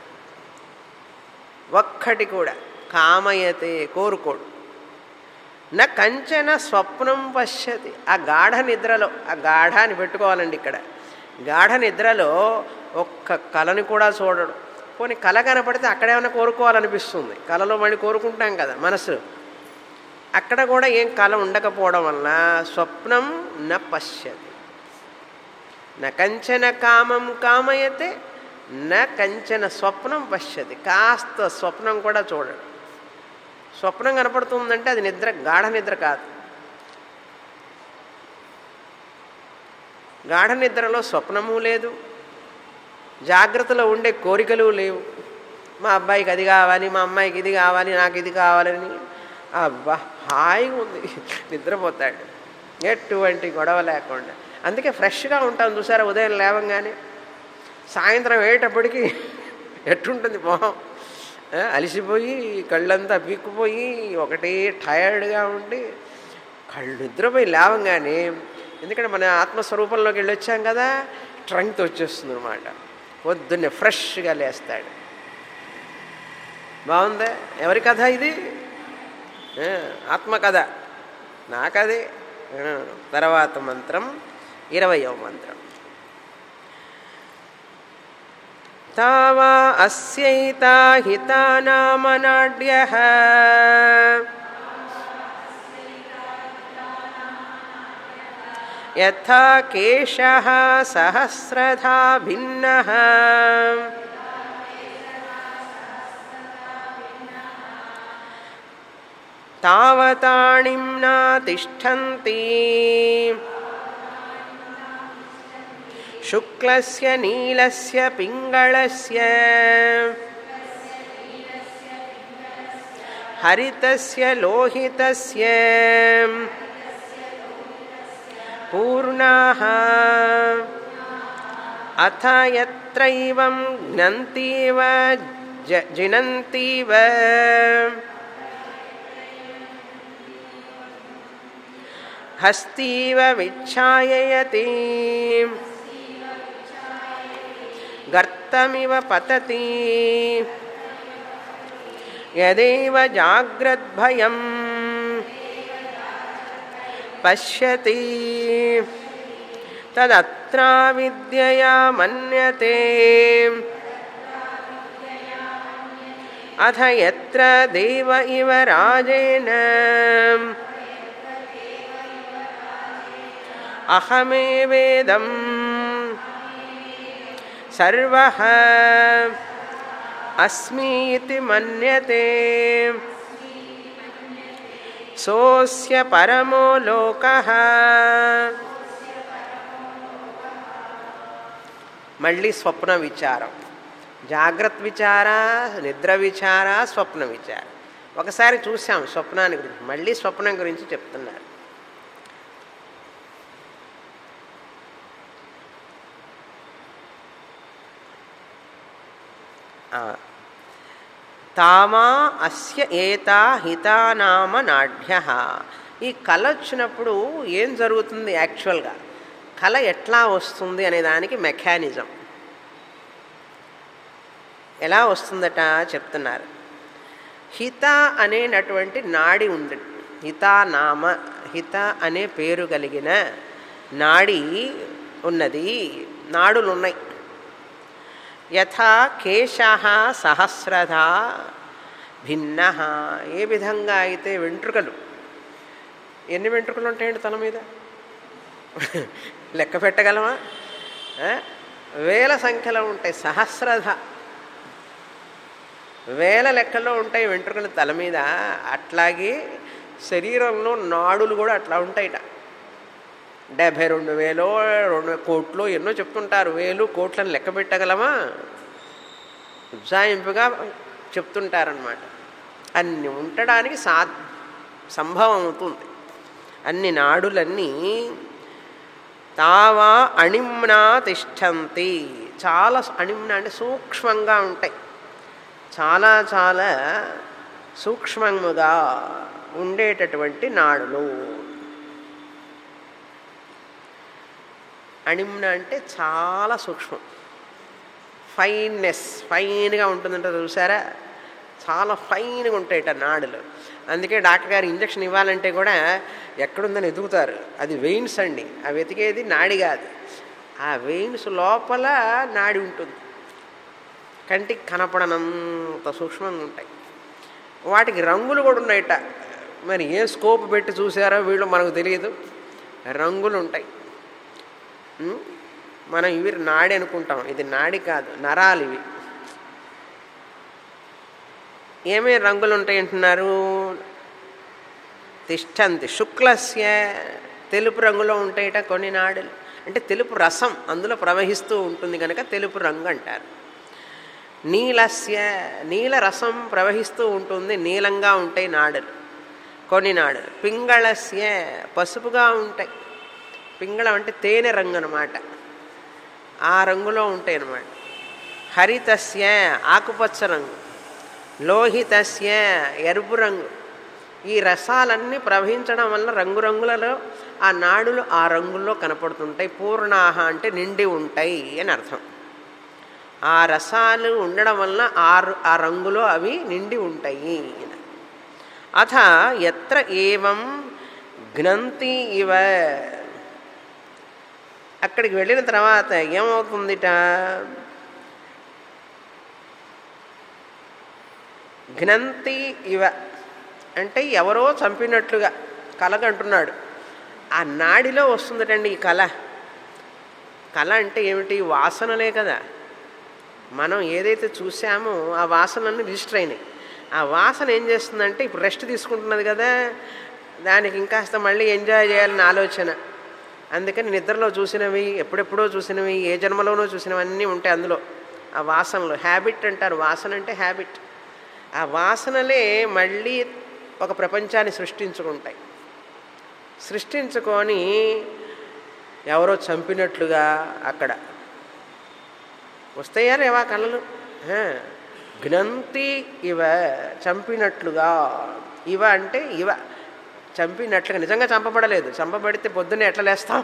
ఒక్కటి కూడా కామయతే కోరుకోడు. నా కంచన స్వప్నం పశ్యతి, ఆ గాఢ నిద్రలో, ఆ గాఢాన్ని పెట్టుకోవాలండి ఇక్కడ, గాఢ నిద్రలో ఒక్క కళని కూడా చూడడు. పోనీ కళ కనపడితే అక్కడేమైనా కోరుకోవాలనిపిస్తుంది, కళలో మళ్ళీ కోరుకుంటాం కదా మనసు, అక్కడ కూడా ఏం కళ ఉండకపోవడం వలన స్వప్నం న పశ్యతి. న కంచన కామం కామయతే న కంచన స్వప్నం పశ్యతి, కాస్త స్వప్నం కూడా చూడడు. స్వప్నం కనపడుతుందంటే అది నిద్ర, గాఢ నిద్ర కాదు. గాఢ నిద్రలో స్వప్నము లేదు, జాగ్రత్తలో ఉండే కోరికలు లేవు. మా అబ్బాయికి అది కావాలి, మా అమ్మాయికి ఇది కావాలి, నాకు ఇది కావాలని అబ్బా హాయిగా ఉంది, నిద్రపోతాడు ఎటువంటి గొడవ లేకుండా. అందుకే ఫ్రెష్గా ఉంటాం చూసారా, ఉదయం లేవంగానే సాయంత్రం అయ్యేటప్పటికి ఎట్టుంటుంది మొహం, అలిసిపోయి కళ్ళంతా పీక్కుపోయి ఒకటే టయర్డ్గా ఉండి కళ్ళు నిద్రపోయి లేవంగానే, ఎందుకంటే మన ఆత్మస్వరూపంలోకి వెళ్ళి వచ్చాం కదా, స్ట్రెంగ్త్ వచ్చేస్తుంది అనమాట. పొద్దున్నే ఫ్రెష్గా లేస్తాడు. బాగుందా? ఎవరి కథ ఇది? ఆత్మకథ. నాకదే. తర్వాత మంత్రం ఇరవయవ మంత్రం. తావా అస్యైతా హితానామనాడ్యః యథా కేశః సహస్రధా భిన్నః తావతాణిమ్నా తిష్టంతి శుక్లస్య నీలస్య పింగళస్య హరితస్య లోహితస్య పూర్ణాః అథ యత్రైవం జ్ఞంతీవ జినంతీవ హస్తీవ విచ్ఛాయయతి గర్తమివ పతతి యదేవ జాగ్రద్భయం పశ్యతి తదత్రా విద్యయా మన్యతే అథ యత్ర దేవ ఇవ రాజేన అహమేవేదం సర్వః అస్మీతి మన్యతే సోస్య పరమో లోకః. మళ్ళీ స్వప్న విచారం, జాగ్రత్త విచార, నిద్ర విచార, స్వప్న విచారం. ఒకసారి చూసాం స్వప్నాన్ని గురించి, మళ్ళీ స్వప్నం గురించి చెప్తున్నారు. తామా అస్య ఏతా హితానామ నాఢ్యః. ఈ కళ వచ్చినప్పుడు ఏం జరుగుతుంది, యాక్చువల్గా కళ ఎట్లా వస్తుంది అనే దానికి మెకానిజం ఎలా వస్తుందట చెప్తున్నారు. హిత అనేటటువంటి నాడి ఉంది, హితానామ, హిత అనే పేరు కలిగిన నాడి ఉన్నది, నాడులు ఉన్నాయి. యథా కేశః సహస్రధా భిన్నః, ఏ విధంగా అయితే వెంట్రుకలు, ఎన్ని వెంట్రుకలు ఉంటాయండి తల మీద లెక్క పెట్టగలమా? వేల సంఖ్యలో ఉంటాయి, సహస్రధ వేల లెక్కల్లో ఉంటాయి వెంట్రుకలు తల మీద. అట్లాగే శరీరంలో నాడులు కూడా అట్లా ఉంటాయిట. డెబ్భై రెండు వేలో రెండు కోట్లు ఎన్నో చెప్తుంటారు, వేలు కోట్లను లెక్క పెట్టగలమా? ఉజ్జాయింపుగా చెప్తుంటారనమాట. అన్ని ఉండడానికి సా సంభవం అవుతుంది. అన్ని నాడులన్నీ తావా అణిమ్నా తిష్టంతి, చాలా అణిమ్నా అంటే సూక్ష్మంగా ఉంటాయి, చాలా చాలా సూక్ష్మముగా ఉండేటటువంటి నాడులు. అణిమ్న అంటే చాలా సూక్ష్మం, ఫైన్నెస్, ఫైన్గా ఉంటుందంట చూసారా, చాలా ఫైన్గా ఉంటాయట నాడులు. అందుకే డాక్టర్ గారు ఇంజక్షన్ ఇవ్వాలంటే కూడా ఎక్కడుందని ఎదుగుతారు. అది వెయిన్స్ అండి, ఆ వెతికేది నాడి కాదు. ఆ వెయిన్స్ లోపల నాడి ఉంటుంది, కంటికి కనపడనంత సూక్ష్మంగా ఉంటాయి. వాటికి రంగులు కూడా ఉన్నాయట. మరి ఏ స్కోప్ పెట్టి చూసారో వీళ్ళు మనకు తెలియదు, రంగులు ఉంటాయి. మనం ఇవి నాడి అనుకుంటాం, ఇది నాడి కాదు, నరాలు ఇవి. ఏమేమి రంగులు ఉంటాయి అంటున్నారు? తిష్టంతి శుక్లస్య, తెలుపు రంగులో ఉంటాయట కొన్ని నాడులు. అంటే తెలుపు రసం అందులో ప్రవహిస్తూ ఉంటుంది కనుక తెలుపు రంగు అంటారు. నీలస్య, నీల రసం ప్రవహిస్తూ ఉంటుంది, నీలంగా ఉంటాయి నాడులు కొన్ని నాడులు. పింగళస్య, పసుపుగా ఉంటాయి. పింగళం అంటే తేనె రంగు అన్నమాట, ఆ రంగులో ఉంటాయి అన్నమాట. హరితస్య, ఆకుపచ్చ రంగు. లోహితస్య, ఎరుపు రంగు. ఈ రసాలన్నీ ప్రవహించడం వల్ల రంగురంగులలో ఆ నాడులు ఆ రంగుల్లో కనపడుతుంటాయి. పూర్ణాహ అంటే నిండి ఉంటాయి అని అర్థం. ఆ రసాలు ఉండడం వల్ల ఆ ఆ రంగులో అవి నిండి ఉంటాయి. అథ ఎత్ర ఏవం ఘ్నంతి ఇవ, అక్కడికి వెళ్ళిన తర్వాత ఏమవుతుందిట? ఘ్నంతి ఇవ అంటే ఎవరో చంపినట్లుగా కలగంటున్నాడు. ఆ నాడిలో వస్తుందటండి ఈ కళ. కళ అంటే ఏమిటి? వాసనలే కదా. మనం ఏదైతే చూసామో ఆ వాసనలన్నీ రిజిస్టర్ అయినాయి. ఆ వాసన ఏం చేస్తుందంటే ఇప్పుడు రెస్ట్ తీసుకుంటున్నది కదా, దానికి ఇంకాస్త మళ్ళీ ఎంజాయ్ చేయాలని ఆలోచన. అందుకని నిద్రలో చూసినవి, ఎప్పుడెప్పుడో చూసినవి, ఏ జన్మలోనో చూసినవన్నీ ఉంటాయి అందులో. ఆ వాసనలు హ్యాబిట్ అంటారు. వాసన అంటే హ్యాబిట్. ఆ వాసనలే మళ్ళీ ఒక ప్రపంచాన్ని సృష్టించుకుంటాయి. సృష్టించుకొని ఎవరో చంపినట్లుగా అక్కడ వస్తాయా లేవా కళలు? ఘ్నంతి ఇవ, చంపినట్లుగా. ఇవ అంటే ఇవ, చంపినట్లుగా. నిజంగా చంపబడలేదు, చంపబడితే పొద్దున్నే ఎట్లా లేస్తాం?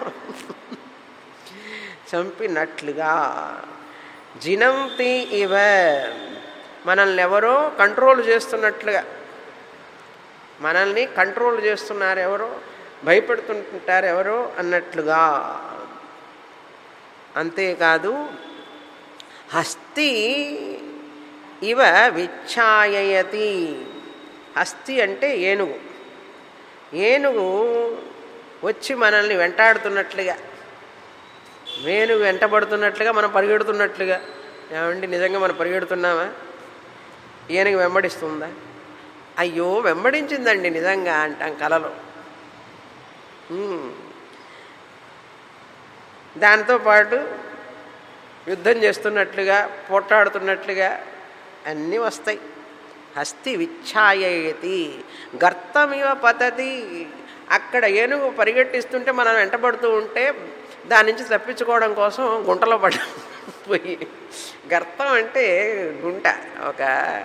చంపినట్లుగా. జినంతి ఇవ, మనల్ని ఎవరో కంట్రోల్ చేస్తున్నట్లుగా, మనల్ని కంట్రోల్ చేస్తున్నారు ఎవరో, భయపెడుతుంటారు ఎవరో అన్నట్లుగా. అంతేకాదు హస్తి ఇవ విచ్ఛాయయతి. హస్తి అంటే ఏనుగు. ఏనుగు వచ్చి మనల్ని వెంటాడుతున్నట్లుగా, ఏనుగు వెంటబడుతున్నట్లుగా, మనం పరిగెడుతున్నట్లుగా. ఏమండి నిజంగా మనం పరిగెడుతున్నామా? ఏనుగు వెంబడిస్తుందా? అయ్యో వెంబడించిందండి నిజంగా అంటాం కలలో. దాంతో పాటు యుద్ధం చేస్తున్నట్లుగా, పోట్లాడుతున్నట్లుగా అన్నీ వస్తాయి. హస్తి విచ్ఛాయయతి గర్తమివ పతతి. అక్కడ ఏనుగు పరిగెట్టిస్తుంటే మనం వెంటబడుతూ ఉంటే దాని నుంచి తప్పించుకోవడం కోసం గుంటలో పడిపోయి, గర్తం అంటే గుంట, ఒక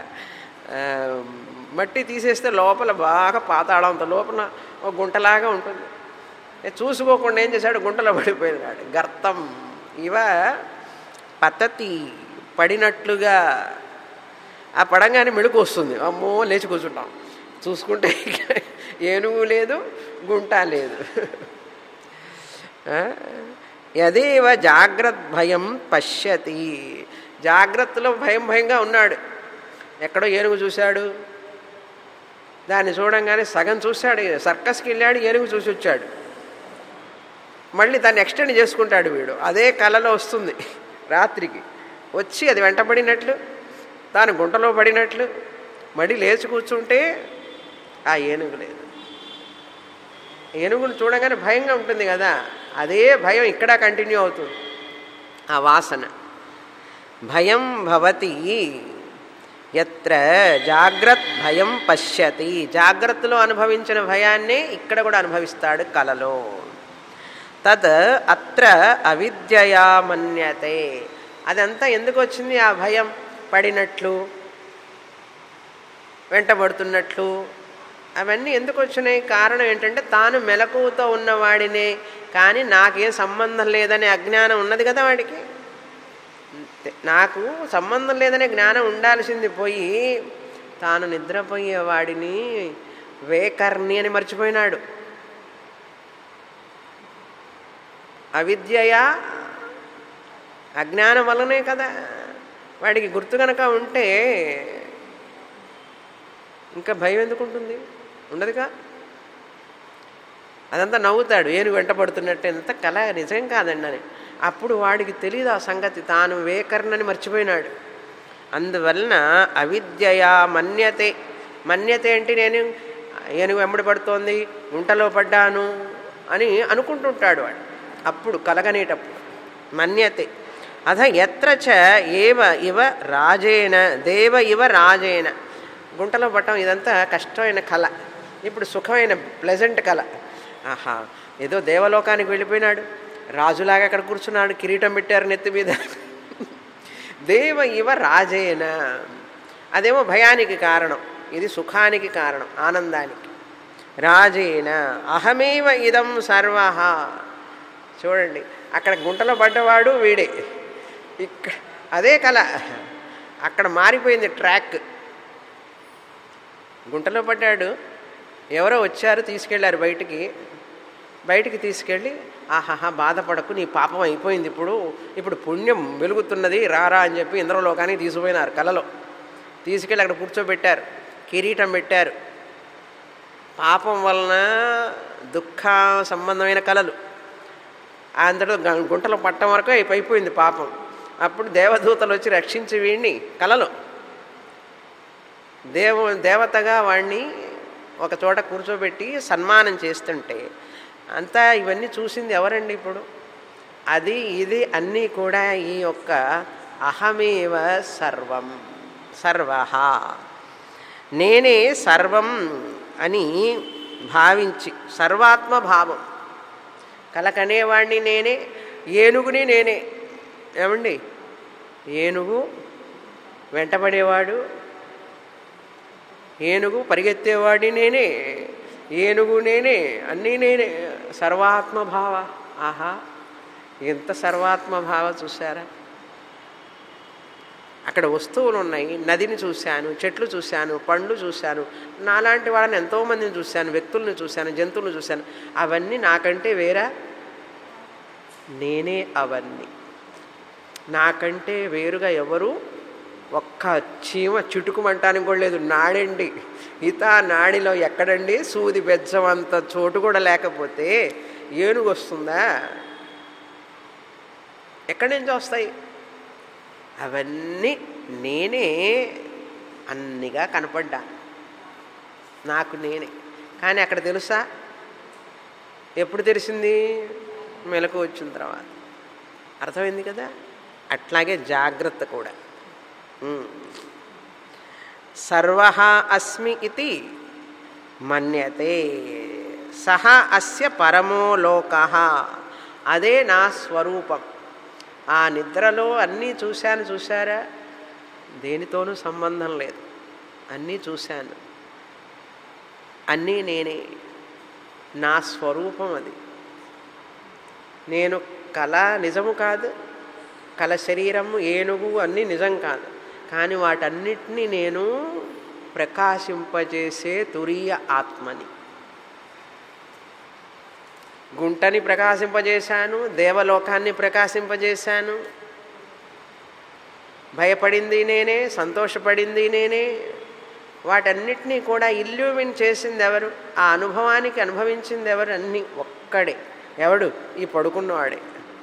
మట్టి తీసేస్తే లోపల బాగా పాతాళంత లోపల ఒక గుంటలాగా ఉంటుంది. చూసుకోకుండా ఏం చేశాడు, గుంటలో పడిపోయినాడు. గర్తం ఇవ పతతి, పడినట్లుగా. ఆ పడంగానే మెళుకు వస్తుంది, అమ్మో లేచి కూర్చుంటాం. చూసుకుంటే ఏనుగు లేదు, గుంట లేదు. యదేవ జాగ్రత్త భయం పశ్యతి. జాగ్రత్తలో భయం భయంగా ఉన్నాడు. ఎక్కడో ఏనుగు చూశాడు, దాన్ని చూడంగానే సగం చూశాడు. సర్కస్కి వెళ్ళాడు, ఏనుగు చూసి వచ్చాడు. మళ్ళీ దాన్ని ఎక్స్టెండ్ చేసుకుంటాడు వీడు. అదే కళలో వస్తుంది రాత్రికి వచ్చి, అది వెంటబడినట్లు, తాను గుంటలో పడినట్లు. మళ్ళీ లేచి కూర్చుంటే ఆ ఏనుగు లేదు. ఏనుగును చూడగానే భయంగా ఉంటుంది కదా, అదే భయం ఇక్కడ కంటిన్యూ అవుతుంది. ఆ వాసన భయం భవతి ఎత్ర జాగ్రత్త భయం పశ్యతి. జాగ్రత్తలో అనుభవించిన భయాన్నే ఇక్కడ కూడా అనుభవిస్తాడు కలలో. తద్ అత్ర అవిద్యయా మన్యతే. అదంతా ఎందుకు వచ్చింది ఆ భయం? పడినట్లు వెంటబడుతున్నట్లు అవన్నీ ఎందుకు వచ్చినాయి? కారణం ఏంటంటే తాను మెలకువతో ఉన్నవాడినే, కానీ నాకేం సంబంధం లేదనే అజ్ఞానం ఉన్నది కదా వాడికి. నాకు సంబంధం లేదనే జ్ఞానం ఉండాల్సింది పోయి తాను నిద్రపోయేవాడిని వేకర్ణి అని మర్చిపోయినాడు. అవిద్యయా అజ్ఞానం వల్లనే కదా. వాడికి గుర్తు కనుక ఉంటే ఇంకా భయం ఎందుకు ఉంటుంది? ఉండదుగా. అదంతా నవ్వుతాడు, ఏనుగు వెంట పడుతున్నట్టు, ఎంత కళ నిజం కాదండి అని. అప్పుడు వాడికి తెలియదు ఆ సంగతి, తాను వేకర్ణని మర్చిపోయినాడు. అందువలన అవిద్యయా మన్యతే. మన్యతే అంటే నేను ఏనుగు వెంబడి పడుతోంది, గుంటలో పడ్డాను అని అనుకుంటుంటాడు వాడు. అప్పుడు కలగనేటప్పుడు మన్యతే. అథ ఎత్ర చ ఏవ ఇవ రాజేన దేవ ఇవ రాజేన. గుంటలో పట్టడం ఇదంతా కష్టమైన కళ, ఇప్పుడు సుఖమైన ప్లెజెంట్ కళ. ఆహా, ఏదో దేవలోకానికి వెళ్ళిపోయినాడు, రాజులాగా అక్కడ కూర్చున్నాడు, కిరీటం పెట్టారు నెత్తి మీద. దేవ ఇవ రాజేన, అదేమో భయానికి కారణం, ఇది సుఖానికి కారణం, ఆనందానికి. రాజేన అహమేవ ఇదం సర్వ. చూడండి, అక్కడ గుంటలో పడ్డవాడు వీడే, ఇక్కడ అదే కళ, అక్కడ మారిపోయింది ట్రాక్. గుంటలో పడ్డాడు, ఎవరో వచ్చారు తీసుకెళ్ళారు బయటికి. బయటికి తీసుకెళ్ళి ఆహాహా బాధపడకు, నీ పాపం అయిపోయింది, ఇప్పుడు ఇప్పుడు పుణ్యం వెలుగుతున్నది, రారా అని చెప్పి ఇంద్రలోకానికి తీసుకుపోయినారు. కలలో తీసుకెళ్ళి అక్కడ కూర్చోబెట్టారు, కిరీటం పెట్టారు. పాపం వలన దుఃఖ సంబంధమైన కళలు, అంతటా గుంటలో పట్టం వరకు అయిపోయింది పాపం. అప్పుడు దేవదూతలు వచ్చి రక్షించి వీడిని కలలో దేవ దేవతగా వాడిని ఒక చోట కూర్చోబెట్టి సన్మానం చేస్తుంటే అంతా ఇవన్నీ చూసింది ఎవరండి ఇప్పుడు? అది ఇది అన్నీ కూడా ఈ యొక్క అహమేవ సర్వం, సర్వ నేనే సర్వం అని భావించి, సర్వాత్మ భావం. కలకనేవాడిని నేనే, ఏనుగుని నేనే. ఏమండి, ఏనుగు వెంటబడేవాడు, ఏనుగు పరిగెత్తేవాడి నేనే, ఏనుగు నేనే, అన్నీ నేనే, సర్వాత్మభావ. ఆహా, ఎంత సర్వాత్మభావ చూసారా? అక్కడ వస్తువులు ఉన్నాయి, నదిని చూశాను, చెట్లు చూశాను, పండ్లు చూశాను, నాలాంటి వాళ్ళని ఎంతోమందిని చూశాను, వ్యక్తుల్ని చూశాను, జంతువులను చూశాను. అవన్నీ నాకంటే వేరా? నేనే అవన్నీ. నాకంటే వేరుగా ఎవరు ఒక్క చీమ చిటుకుమంటానికి కూడా లేదు. నాడండి, ఇత నాడిలో ఎక్కడండి సూది బెజ్జం అంత చోటు కూడా లేకపోతే ఏనుగు వస్తుందా? ఎక్కడి నుంచి వస్తాయి? అవన్నీ నేనే అన్నిగా కనపడ్డా, నాకు నేనే. కానీ అక్కడ తెలుసా? ఎప్పుడు తెలిసింది? మెలకు వచ్చిన తర్వాత. అర్థమైంది కదా? అట్లాగే జాగ్రత్త కూడా. సర్వ అస్మి ఇతి మన్యతే సహ అస్య పరమో లోకః. అదే నా స్వరూపం. ఆ నిద్రలో అన్నీ చూశాను, చూశారా? దేనితోనూ సంబంధం లేదు, అన్నీ చూశాను, అన్నీ నేనే, నా స్వరూపం అది. నేను కళ నిజము కాదు, కళ శరీరము ఏనుగు అన్నీ నిజం కాదు, కానీ వాటన్నిటినీ నేను ప్రకాశింపజేసే తురీయ ఆత్మని. గుంటని ప్రకాశింపజేశాను, దేవలోకాన్ని ప్రకాశింపజేశాను. భయపడింది నేనే, సంతోషపడింది నేనే. వాటన్నిటినీ కూడా ఇల్యూమిన్ చేసింది ఎవరు? ఆ అనుభవానికి అనుభవించింది ఎవరు? అన్నీ ఒక్కడే. ఎవడు? ఈ పడుకున్నవాడే.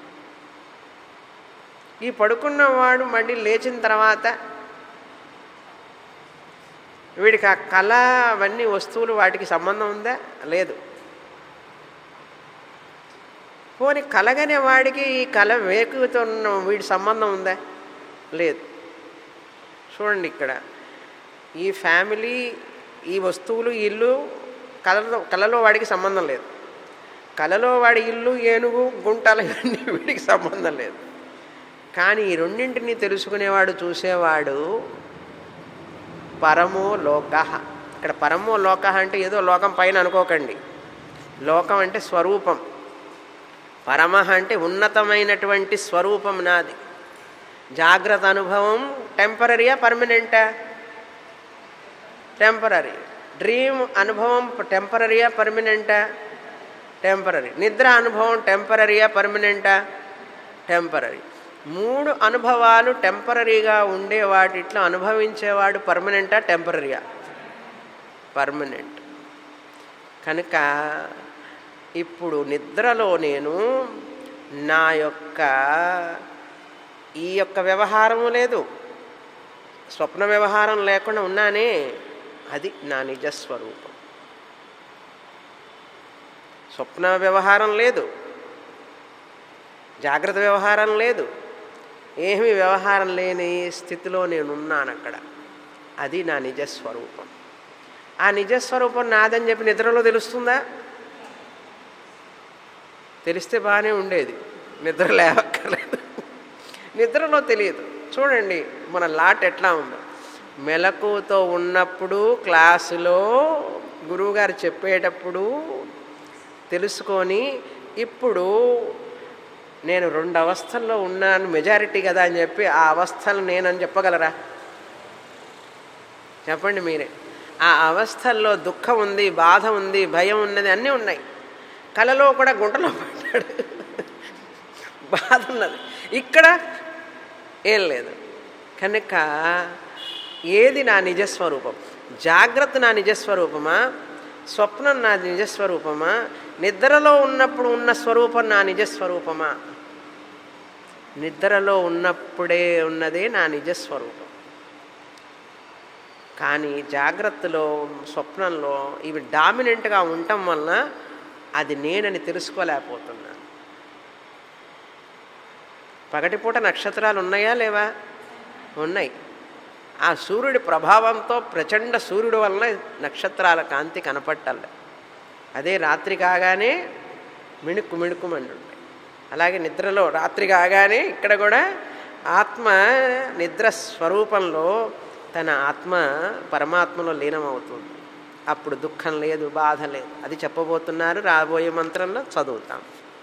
ఈ పడుకున్నవాడు మళ్ళీ లేచిన తర్వాత వీడికి ఆ కళ అవన్నీ వస్తువులు వాటికి సంబంధం ఉందా? లేదు. పోనీ కలగనే వాడికి ఈ కళ వేకుతో ఉన్న వీడి సంబంధం ఉందా? లేదు. చూడండి, ఇక్కడ ఈ ఫ్యామిలీ, ఈ వస్తువులు, ఇల్లు కళలో కళలో వాడికి సంబంధం లేదు. కళలో వాడి ఇల్లు, ఏనుగు, గుంటలు ఇవన్నీ వీడికి సంబంధం లేదు. కానీ ఈ రెండింటినీ తెలుసుకునేవాడు, చూసేవాడు పరమో లోక. ఇక్కడ పరమో లోక అంటే ఏదో లోకం పైన అనుకోకండి. లోకం అంటే స్వరూపం. పరమ అంటే ఉన్నతమైనటువంటి స్వరూపం నాది. జాగ్రత్త అనుభవం టెంపరరీయా పర్మనెంటా? టెంపరరీ. డ్రీమ్ అనుభవం టెంపరరీయా పర్మనెంటా? టెంపరరీ. నిద్ర అనుభవం టెంపరరీయా పర్మనెంటా? టెంపరరీ. మూడు అనుభవాలు టెంపరరీగా ఉండే వాటిట్లో అనుభవించేవాడు పర్మనెంటా టెంపరరీయా? పర్మనెంట్. కనుక ఇప్పుడు నిద్రలో నేను నా యొక్క ఈ యొక్క వ్యవహారము లేదు, స్వప్న వ్యవహారం లేకుండా ఉన్నానే, అది నా నిజస్వరూపం. స్వప్న వ్యవహారం లేదు, జాగ్రత్త వ్యవహారం లేదు, ఏమీ వ్యవహారం లేని స్థితిలో నేనున్నాను అక్కడ. అది నా నిజస్వరూపం. ఆ నిజస్వరూపం నాదని చెప్పి నిద్రలో తెలుస్తుందా? తెలిస్తే బాగానే ఉండేది, నిద్ర లేవక్కర్లేదు. నిద్రలో తెలియదు. చూడండి మన లాట్ ఎట్లా ఉందో. మెలకువతో ఉన్నప్పుడు క్లాసులో గురువుగారు చెప్పేటప్పుడు తెలుసుకొని, ఇప్పుడు నేను రెండు అవస్థల్లో ఉన్నాను, మెజారిటీ కదా అని చెప్పి ఆ అవస్థలు నేనని చెప్పగలరా? చెప్పండి మీరే. ఆ అవస్థల్లో దుఃఖం ఉంది, బాధ ఉంది, భయం ఉన్నది, అన్నీ ఉన్నాయి. కలలో కూడా గుంటలో పడ్డాడు, బాధ ఉన్నది. ఇక్కడ ఏం లేదు. కనుక ఏది నా నిజస్వరూపం? జాగ్రత్త నా నిజస్వరూపమా? స్వప్నం నా నిజస్వరూపమా? నిద్రలో ఉన్నప్పుడు ఉన్న స్వరూపం నా నిజస్వరూపమా? నిద్రలో ఉన్నప్పుడే ఉన్నదే నా నిజస్వరూపం. కానీ జాగ్రత్తలో స్వప్నంలో ఇవి డామినెంట్గా ఉండటం వలన అది నేనని తెలుసుకోలేకపోతున్నాను. పగటిపూట నక్షత్రాలు ఉన్నాయా లేవా? ఉన్నాయి. ఆ సూర్యుడి ప్రభావంతో ప్రచండ సూర్యుడి వలన నక్షత్రాల కాంతి కనపట్టాలి. అదే రాత్రి కాగానే మిణుక్కు మిణుక్కుమంటుంటాయి. అలాగే నిద్రలో రాత్రి కాగానే ఇక్కడ కూడా ఆత్మ నిద్ర స్వరూపంలో తన ఆత్మ పరమాత్మలో లీనమవుతుంది. అప్పుడు దుఃఖం లేదు, బాధ లేదు. అది చెప్పబోతున్నారు రాబోయే మంత్రంలో, చదువుతాం.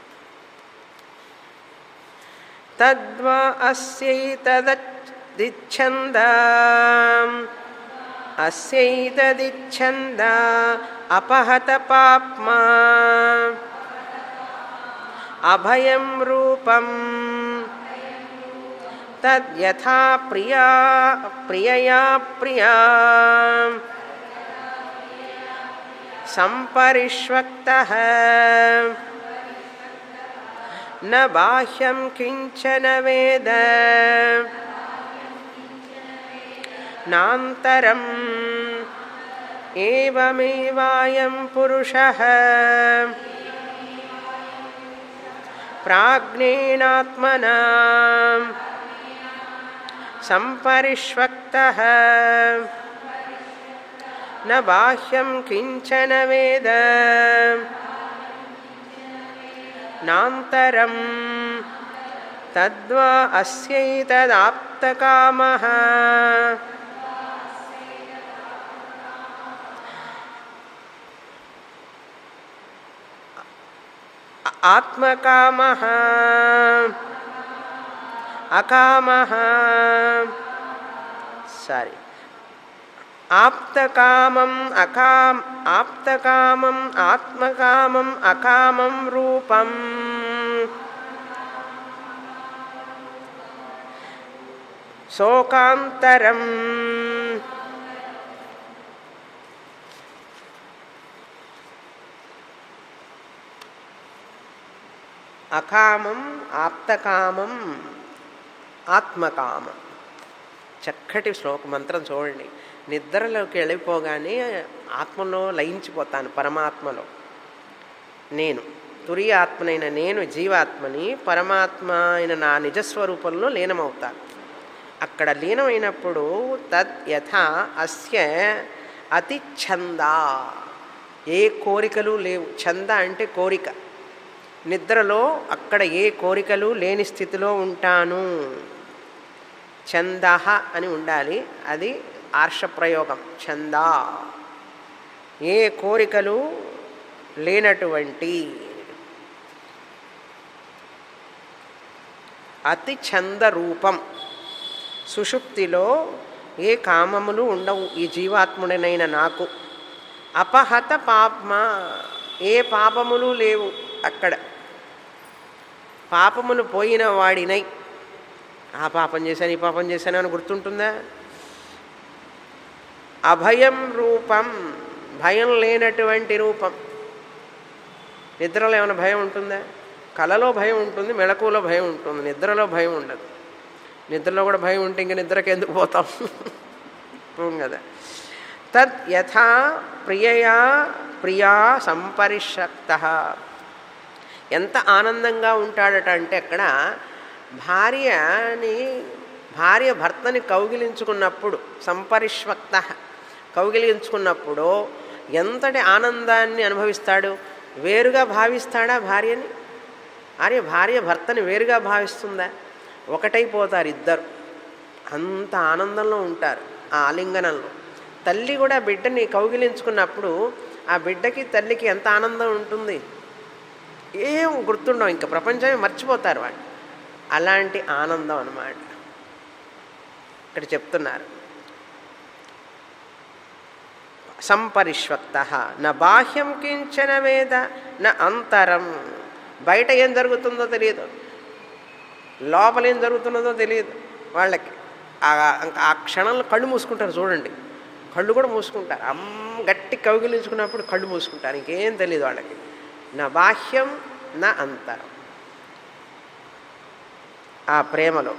తద్వా అస్యైతదిచ్ఛందా అస్యైతదిచ్ఛందా అపహత పాప్మా అభయం రూపం తద్యథా ప్రియా ప్రియయా ప్రియా సంపరిష్వక్తః న బాహ్యం కించన వేద నాంతరం ఏవమేవాయం పురుషః ప్రాజ్ఞేనాత్మనా సంపరిష్వక్తః న బాహ్యం కించన వేద నాంతరం తద్వా అస్యైతదాప్తకామః ఆత్మకామః అకామః సారీ ఆప్తకామం అకాం ఆప్తకామం ఆత్మకామం అకామం రూపం శోకాంతరం అకామం ఆప్తకామం ఆత్మకామం. చక్కటి శ్లోక మంత్రం చూడండి. నిద్రలోకి వెళ్ళిపోగానే ఆత్మలో లయించిపోతాను, పరమాత్మలో. నేను తురియ ఆత్మనైన నేను జీవాత్మని, పరమాత్మ అయిన నా నిజస్వరూపంలో లీనమవుతాను. అక్కడ లీనమైనప్పుడు తద్ యథా అస్య అతి ఛందా, ఏ కోరికలు లేవు. ఛంద అంటే కోరిక. నిద్రలో అక్కడ ఏ కోరికలు లేని స్థితిలో ఉంటాను. ఛందః అని ఉండాలి, అది ఆర్షప్రయోగం ఛందా, ఏ కోరికలు లేనటువంటి అతి ఛంద రూపం. సుషుప్తిలో ఏ కామములు ఉండవు ఈ జీవాత్ముడనైన నాకు. అపహత పాపమ, ఏ పాపములు లేవు అక్కడ. పాపములు పోయిన వాడినై, ఆ పాపం చేశాను ఈ పాపం చేశాను అని గుర్తుంటుందా? అభయం రూపం, భయం లేనటువంటి రూపం. నిద్రలో ఏమైనా భయం ఉంటుందా? కలలో భయం ఉంటుంది, మెళకువలో భయం ఉంటుంది, నిద్రలో భయం ఉండదు. నిద్రలో కూడా భయం ఉంటే ఇంక నిద్రకి ఎందుకు పోతాం కదా. తద్ యథా ప్రియయా ప్రియా సంపరిషక్త, ఎంత ఆనందంగా ఉంటాడట అంటే అక్కడ భార్యని భార్య భర్తని కౌగిలించుకున్నప్పుడు, సంపరిష్వక్త కౌగిలించుకున్నప్పుడు ఎంతటి ఆనందాన్ని అనుభవిస్తాడు. వేరుగా భావిస్తాడా భార్యని? అరే భార్య భర్తని వేరుగా భావిస్తుందా? ఒకటైపోతారు ఇద్దరు, అంత ఆనందంలో ఉంటారు ఆ ఆలింగనంలో. తల్లి కూడా బిడ్డని కౌగిలించుకున్నప్పుడు ఆ బిడ్డకి తల్లికి ఎంత ఆనందం ఉంటుంది, ఏం గుర్తుండవు, ఇంకా ప్రపంచమే మర్చిపోతారు వాళ్ళు. అలాంటి ఆనందం అన్నమాట ఇక్కడ చెప్తున్నారు. సంపరిష్వక్త న బాహ్యం కించన వేద న అంతరం, బయట ఏం జరుగుతుందో తెలియదు, లోపల ఏం జరుగుతున్నదో తెలియదు వాళ్ళకి. ఆ క్షణంలో కళ్ళు మూసుకుంటారు చూడండి, కళ్ళు కూడా మూసుకుంటారు. అమ్మ గట్టి కౌగిలించుకున్నప్పుడు కళ్ళు మూసుకుంటారు, ఇంకేం తెలియదు వాళ్ళకి. నా బాహ్యం నా అంతరం, ఆ ప్రేమలో.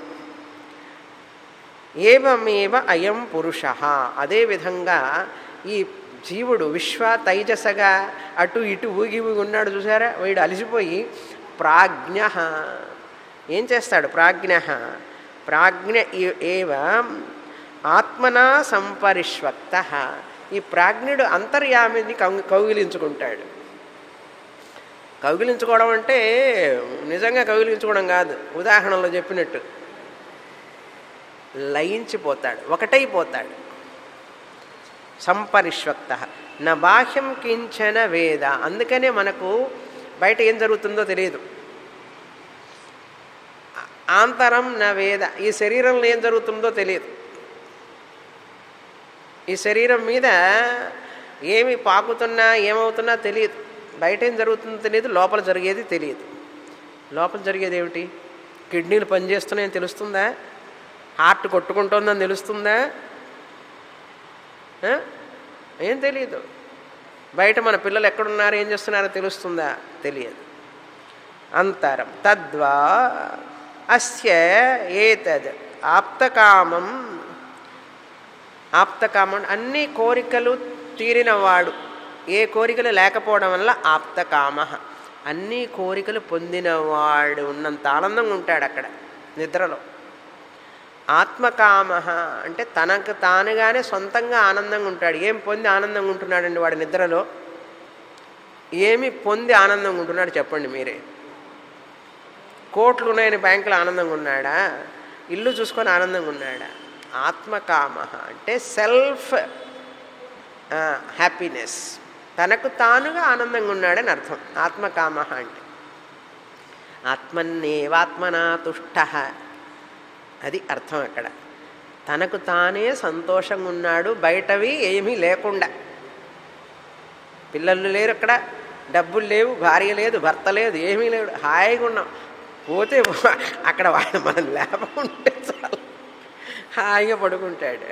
ఏవమేవ అయం పురుష, అదేవిధంగా ఈ జీవుడు విశ్వ తైజసగా అటు ఇటు ఊగి ఊగి ఉన్నాడు చూసారా, వీడు అలిసిపోయి ప్రాజ్ఞ ఏం చేస్తాడు? ప్రాజ్ఞ ప్రాజ్ఞ ఏవ ఆత్మనా సంపరిష్వక్త, ఈ ప్రాజ్ఞుడు అంతర్యామిని కౌ కౌగిలించుకుంటాడు. కౌగిలించుకోవడం అంటే నిజంగా కౌగిలించుకోవడం కాదు, ఉదాహరణలో చెప్పినట్టు లయించిపోతాడు, ఒకటైపోతాడు. సంపరిష్వక్త నా బాహ్యం కించన వేద, అందుకనే మనకు బయట ఏం జరుగుతుందో తెలియదు. ఆంతరం నా వేద, ఈ శరీరంలో ఏం జరుగుతుందో తెలియదు. ఈ శరీరం మీద ఏమి పాకుతున్నా ఏమవుతున్నా తెలియదు, బయట ఏం జరుగుతుందో తెలియదు, లోపల జరిగేది తెలియదు. లోపల జరిగేది ఏమిటి? కిడ్నీలు పనిచేస్తున్నాయని తెలుస్తుందా? హార్ట్ కొట్టుకుంటుందని తెలుస్తుందా? ఏం తెలియదు. బయట మన పిల్లలు ఎక్కడున్నారో ఏం చేస్తున్నారో తెలుస్తుందా? తెలియదు. అంతరం తద్వా అస్య ఏతద్ ఆప్తకామం, ఆప్తకామం అన్ని కోరికలు తీరినవాడు, ఏ కోరికలు లేకపోవడం వల్ల ఆప్తకామ, అన్ని కోరికలు పొందినవాడు ఉన్నంత ఆనందంగా ఉంటాడు అక్కడ నిద్రలో. ఆత్మకామ అంటే తనకు తానుగానే సొంతంగా ఆనందంగా ఉంటాడు. ఏం పొంది ఆనందంగా ఉంటున్నాడండి వాడు నిద్రలో? ఏమి పొంది ఆనందంగా ఉంటున్నాడు చెప్పండి మీరే? కోట్లు ఉన్నాయని బ్యాంకులో ఆనందంగా ఉన్నాడా? ఇల్లు చూసుకొని ఆనందంగా ఉన్నాడా? ఆత్మకామ అంటే సెల్ఫ్ హ్యాపీనెస్, తనకు తానుగా ఆనందంగా ఉన్నాడని అర్థం ఆత్మకామ అంటే. ఆత్మన్నేవాత్మనా తుష్ట, అది అర్థం అక్కడ. తనకు తానే సంతోషంగా ఉన్నాడు, బయటవి ఏమీ లేకుండా. పిల్లలు లేరు అక్కడ, డబ్బులు లేవు, భార్య లేదు, భర్త లేదు, ఏమీ లేడు, హాయిగా ఉన్నాం. పోతే అక్కడ వాడు మనం లేకుంటే చాలు, హాయిగా పడుకుంటాడు.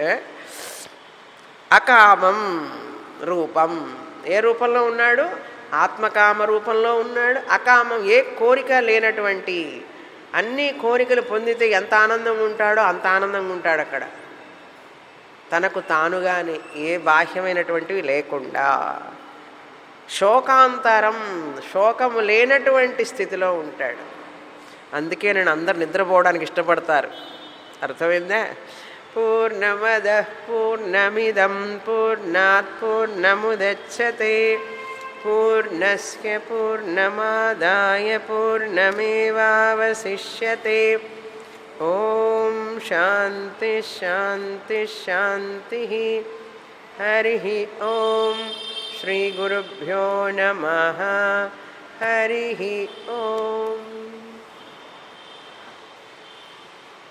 అకామం రూపం, ఏ రూపంలో ఉన్నాడు? ఆత్మకామ రూపంలో ఉన్నాడు. అకామం ఏ కోరిక లేనటువంటి, అన్ని కోరికలు పొందితే ఎంత ఆనందంగా ఉంటాడో అంత ఆనందంగా ఉంటాడు అక్కడ, తనకు తానుగానే ఏ బాహ్యమైనటువంటివి లేకుండా. శోకాంతరం, శోకము లేనటువంటి స్థితిలో ఉంటాడు. అందుకే నేను అందరు నిద్రపోవడానికి ఇష్టపడతారు. అర్థమైందా? పూర్ణమద పూర్ణమిదం పూర్ణాత్ పూర్ణముదచ్యతే పూర్ణస్య పూర్ణమాదాయ పూర్ణమేవావశిష్యతే ఓం శాంతి శాంతి శాంతి. హరి ఓం. శ్రీ గురుభ్యో నమః. హరి ఓం.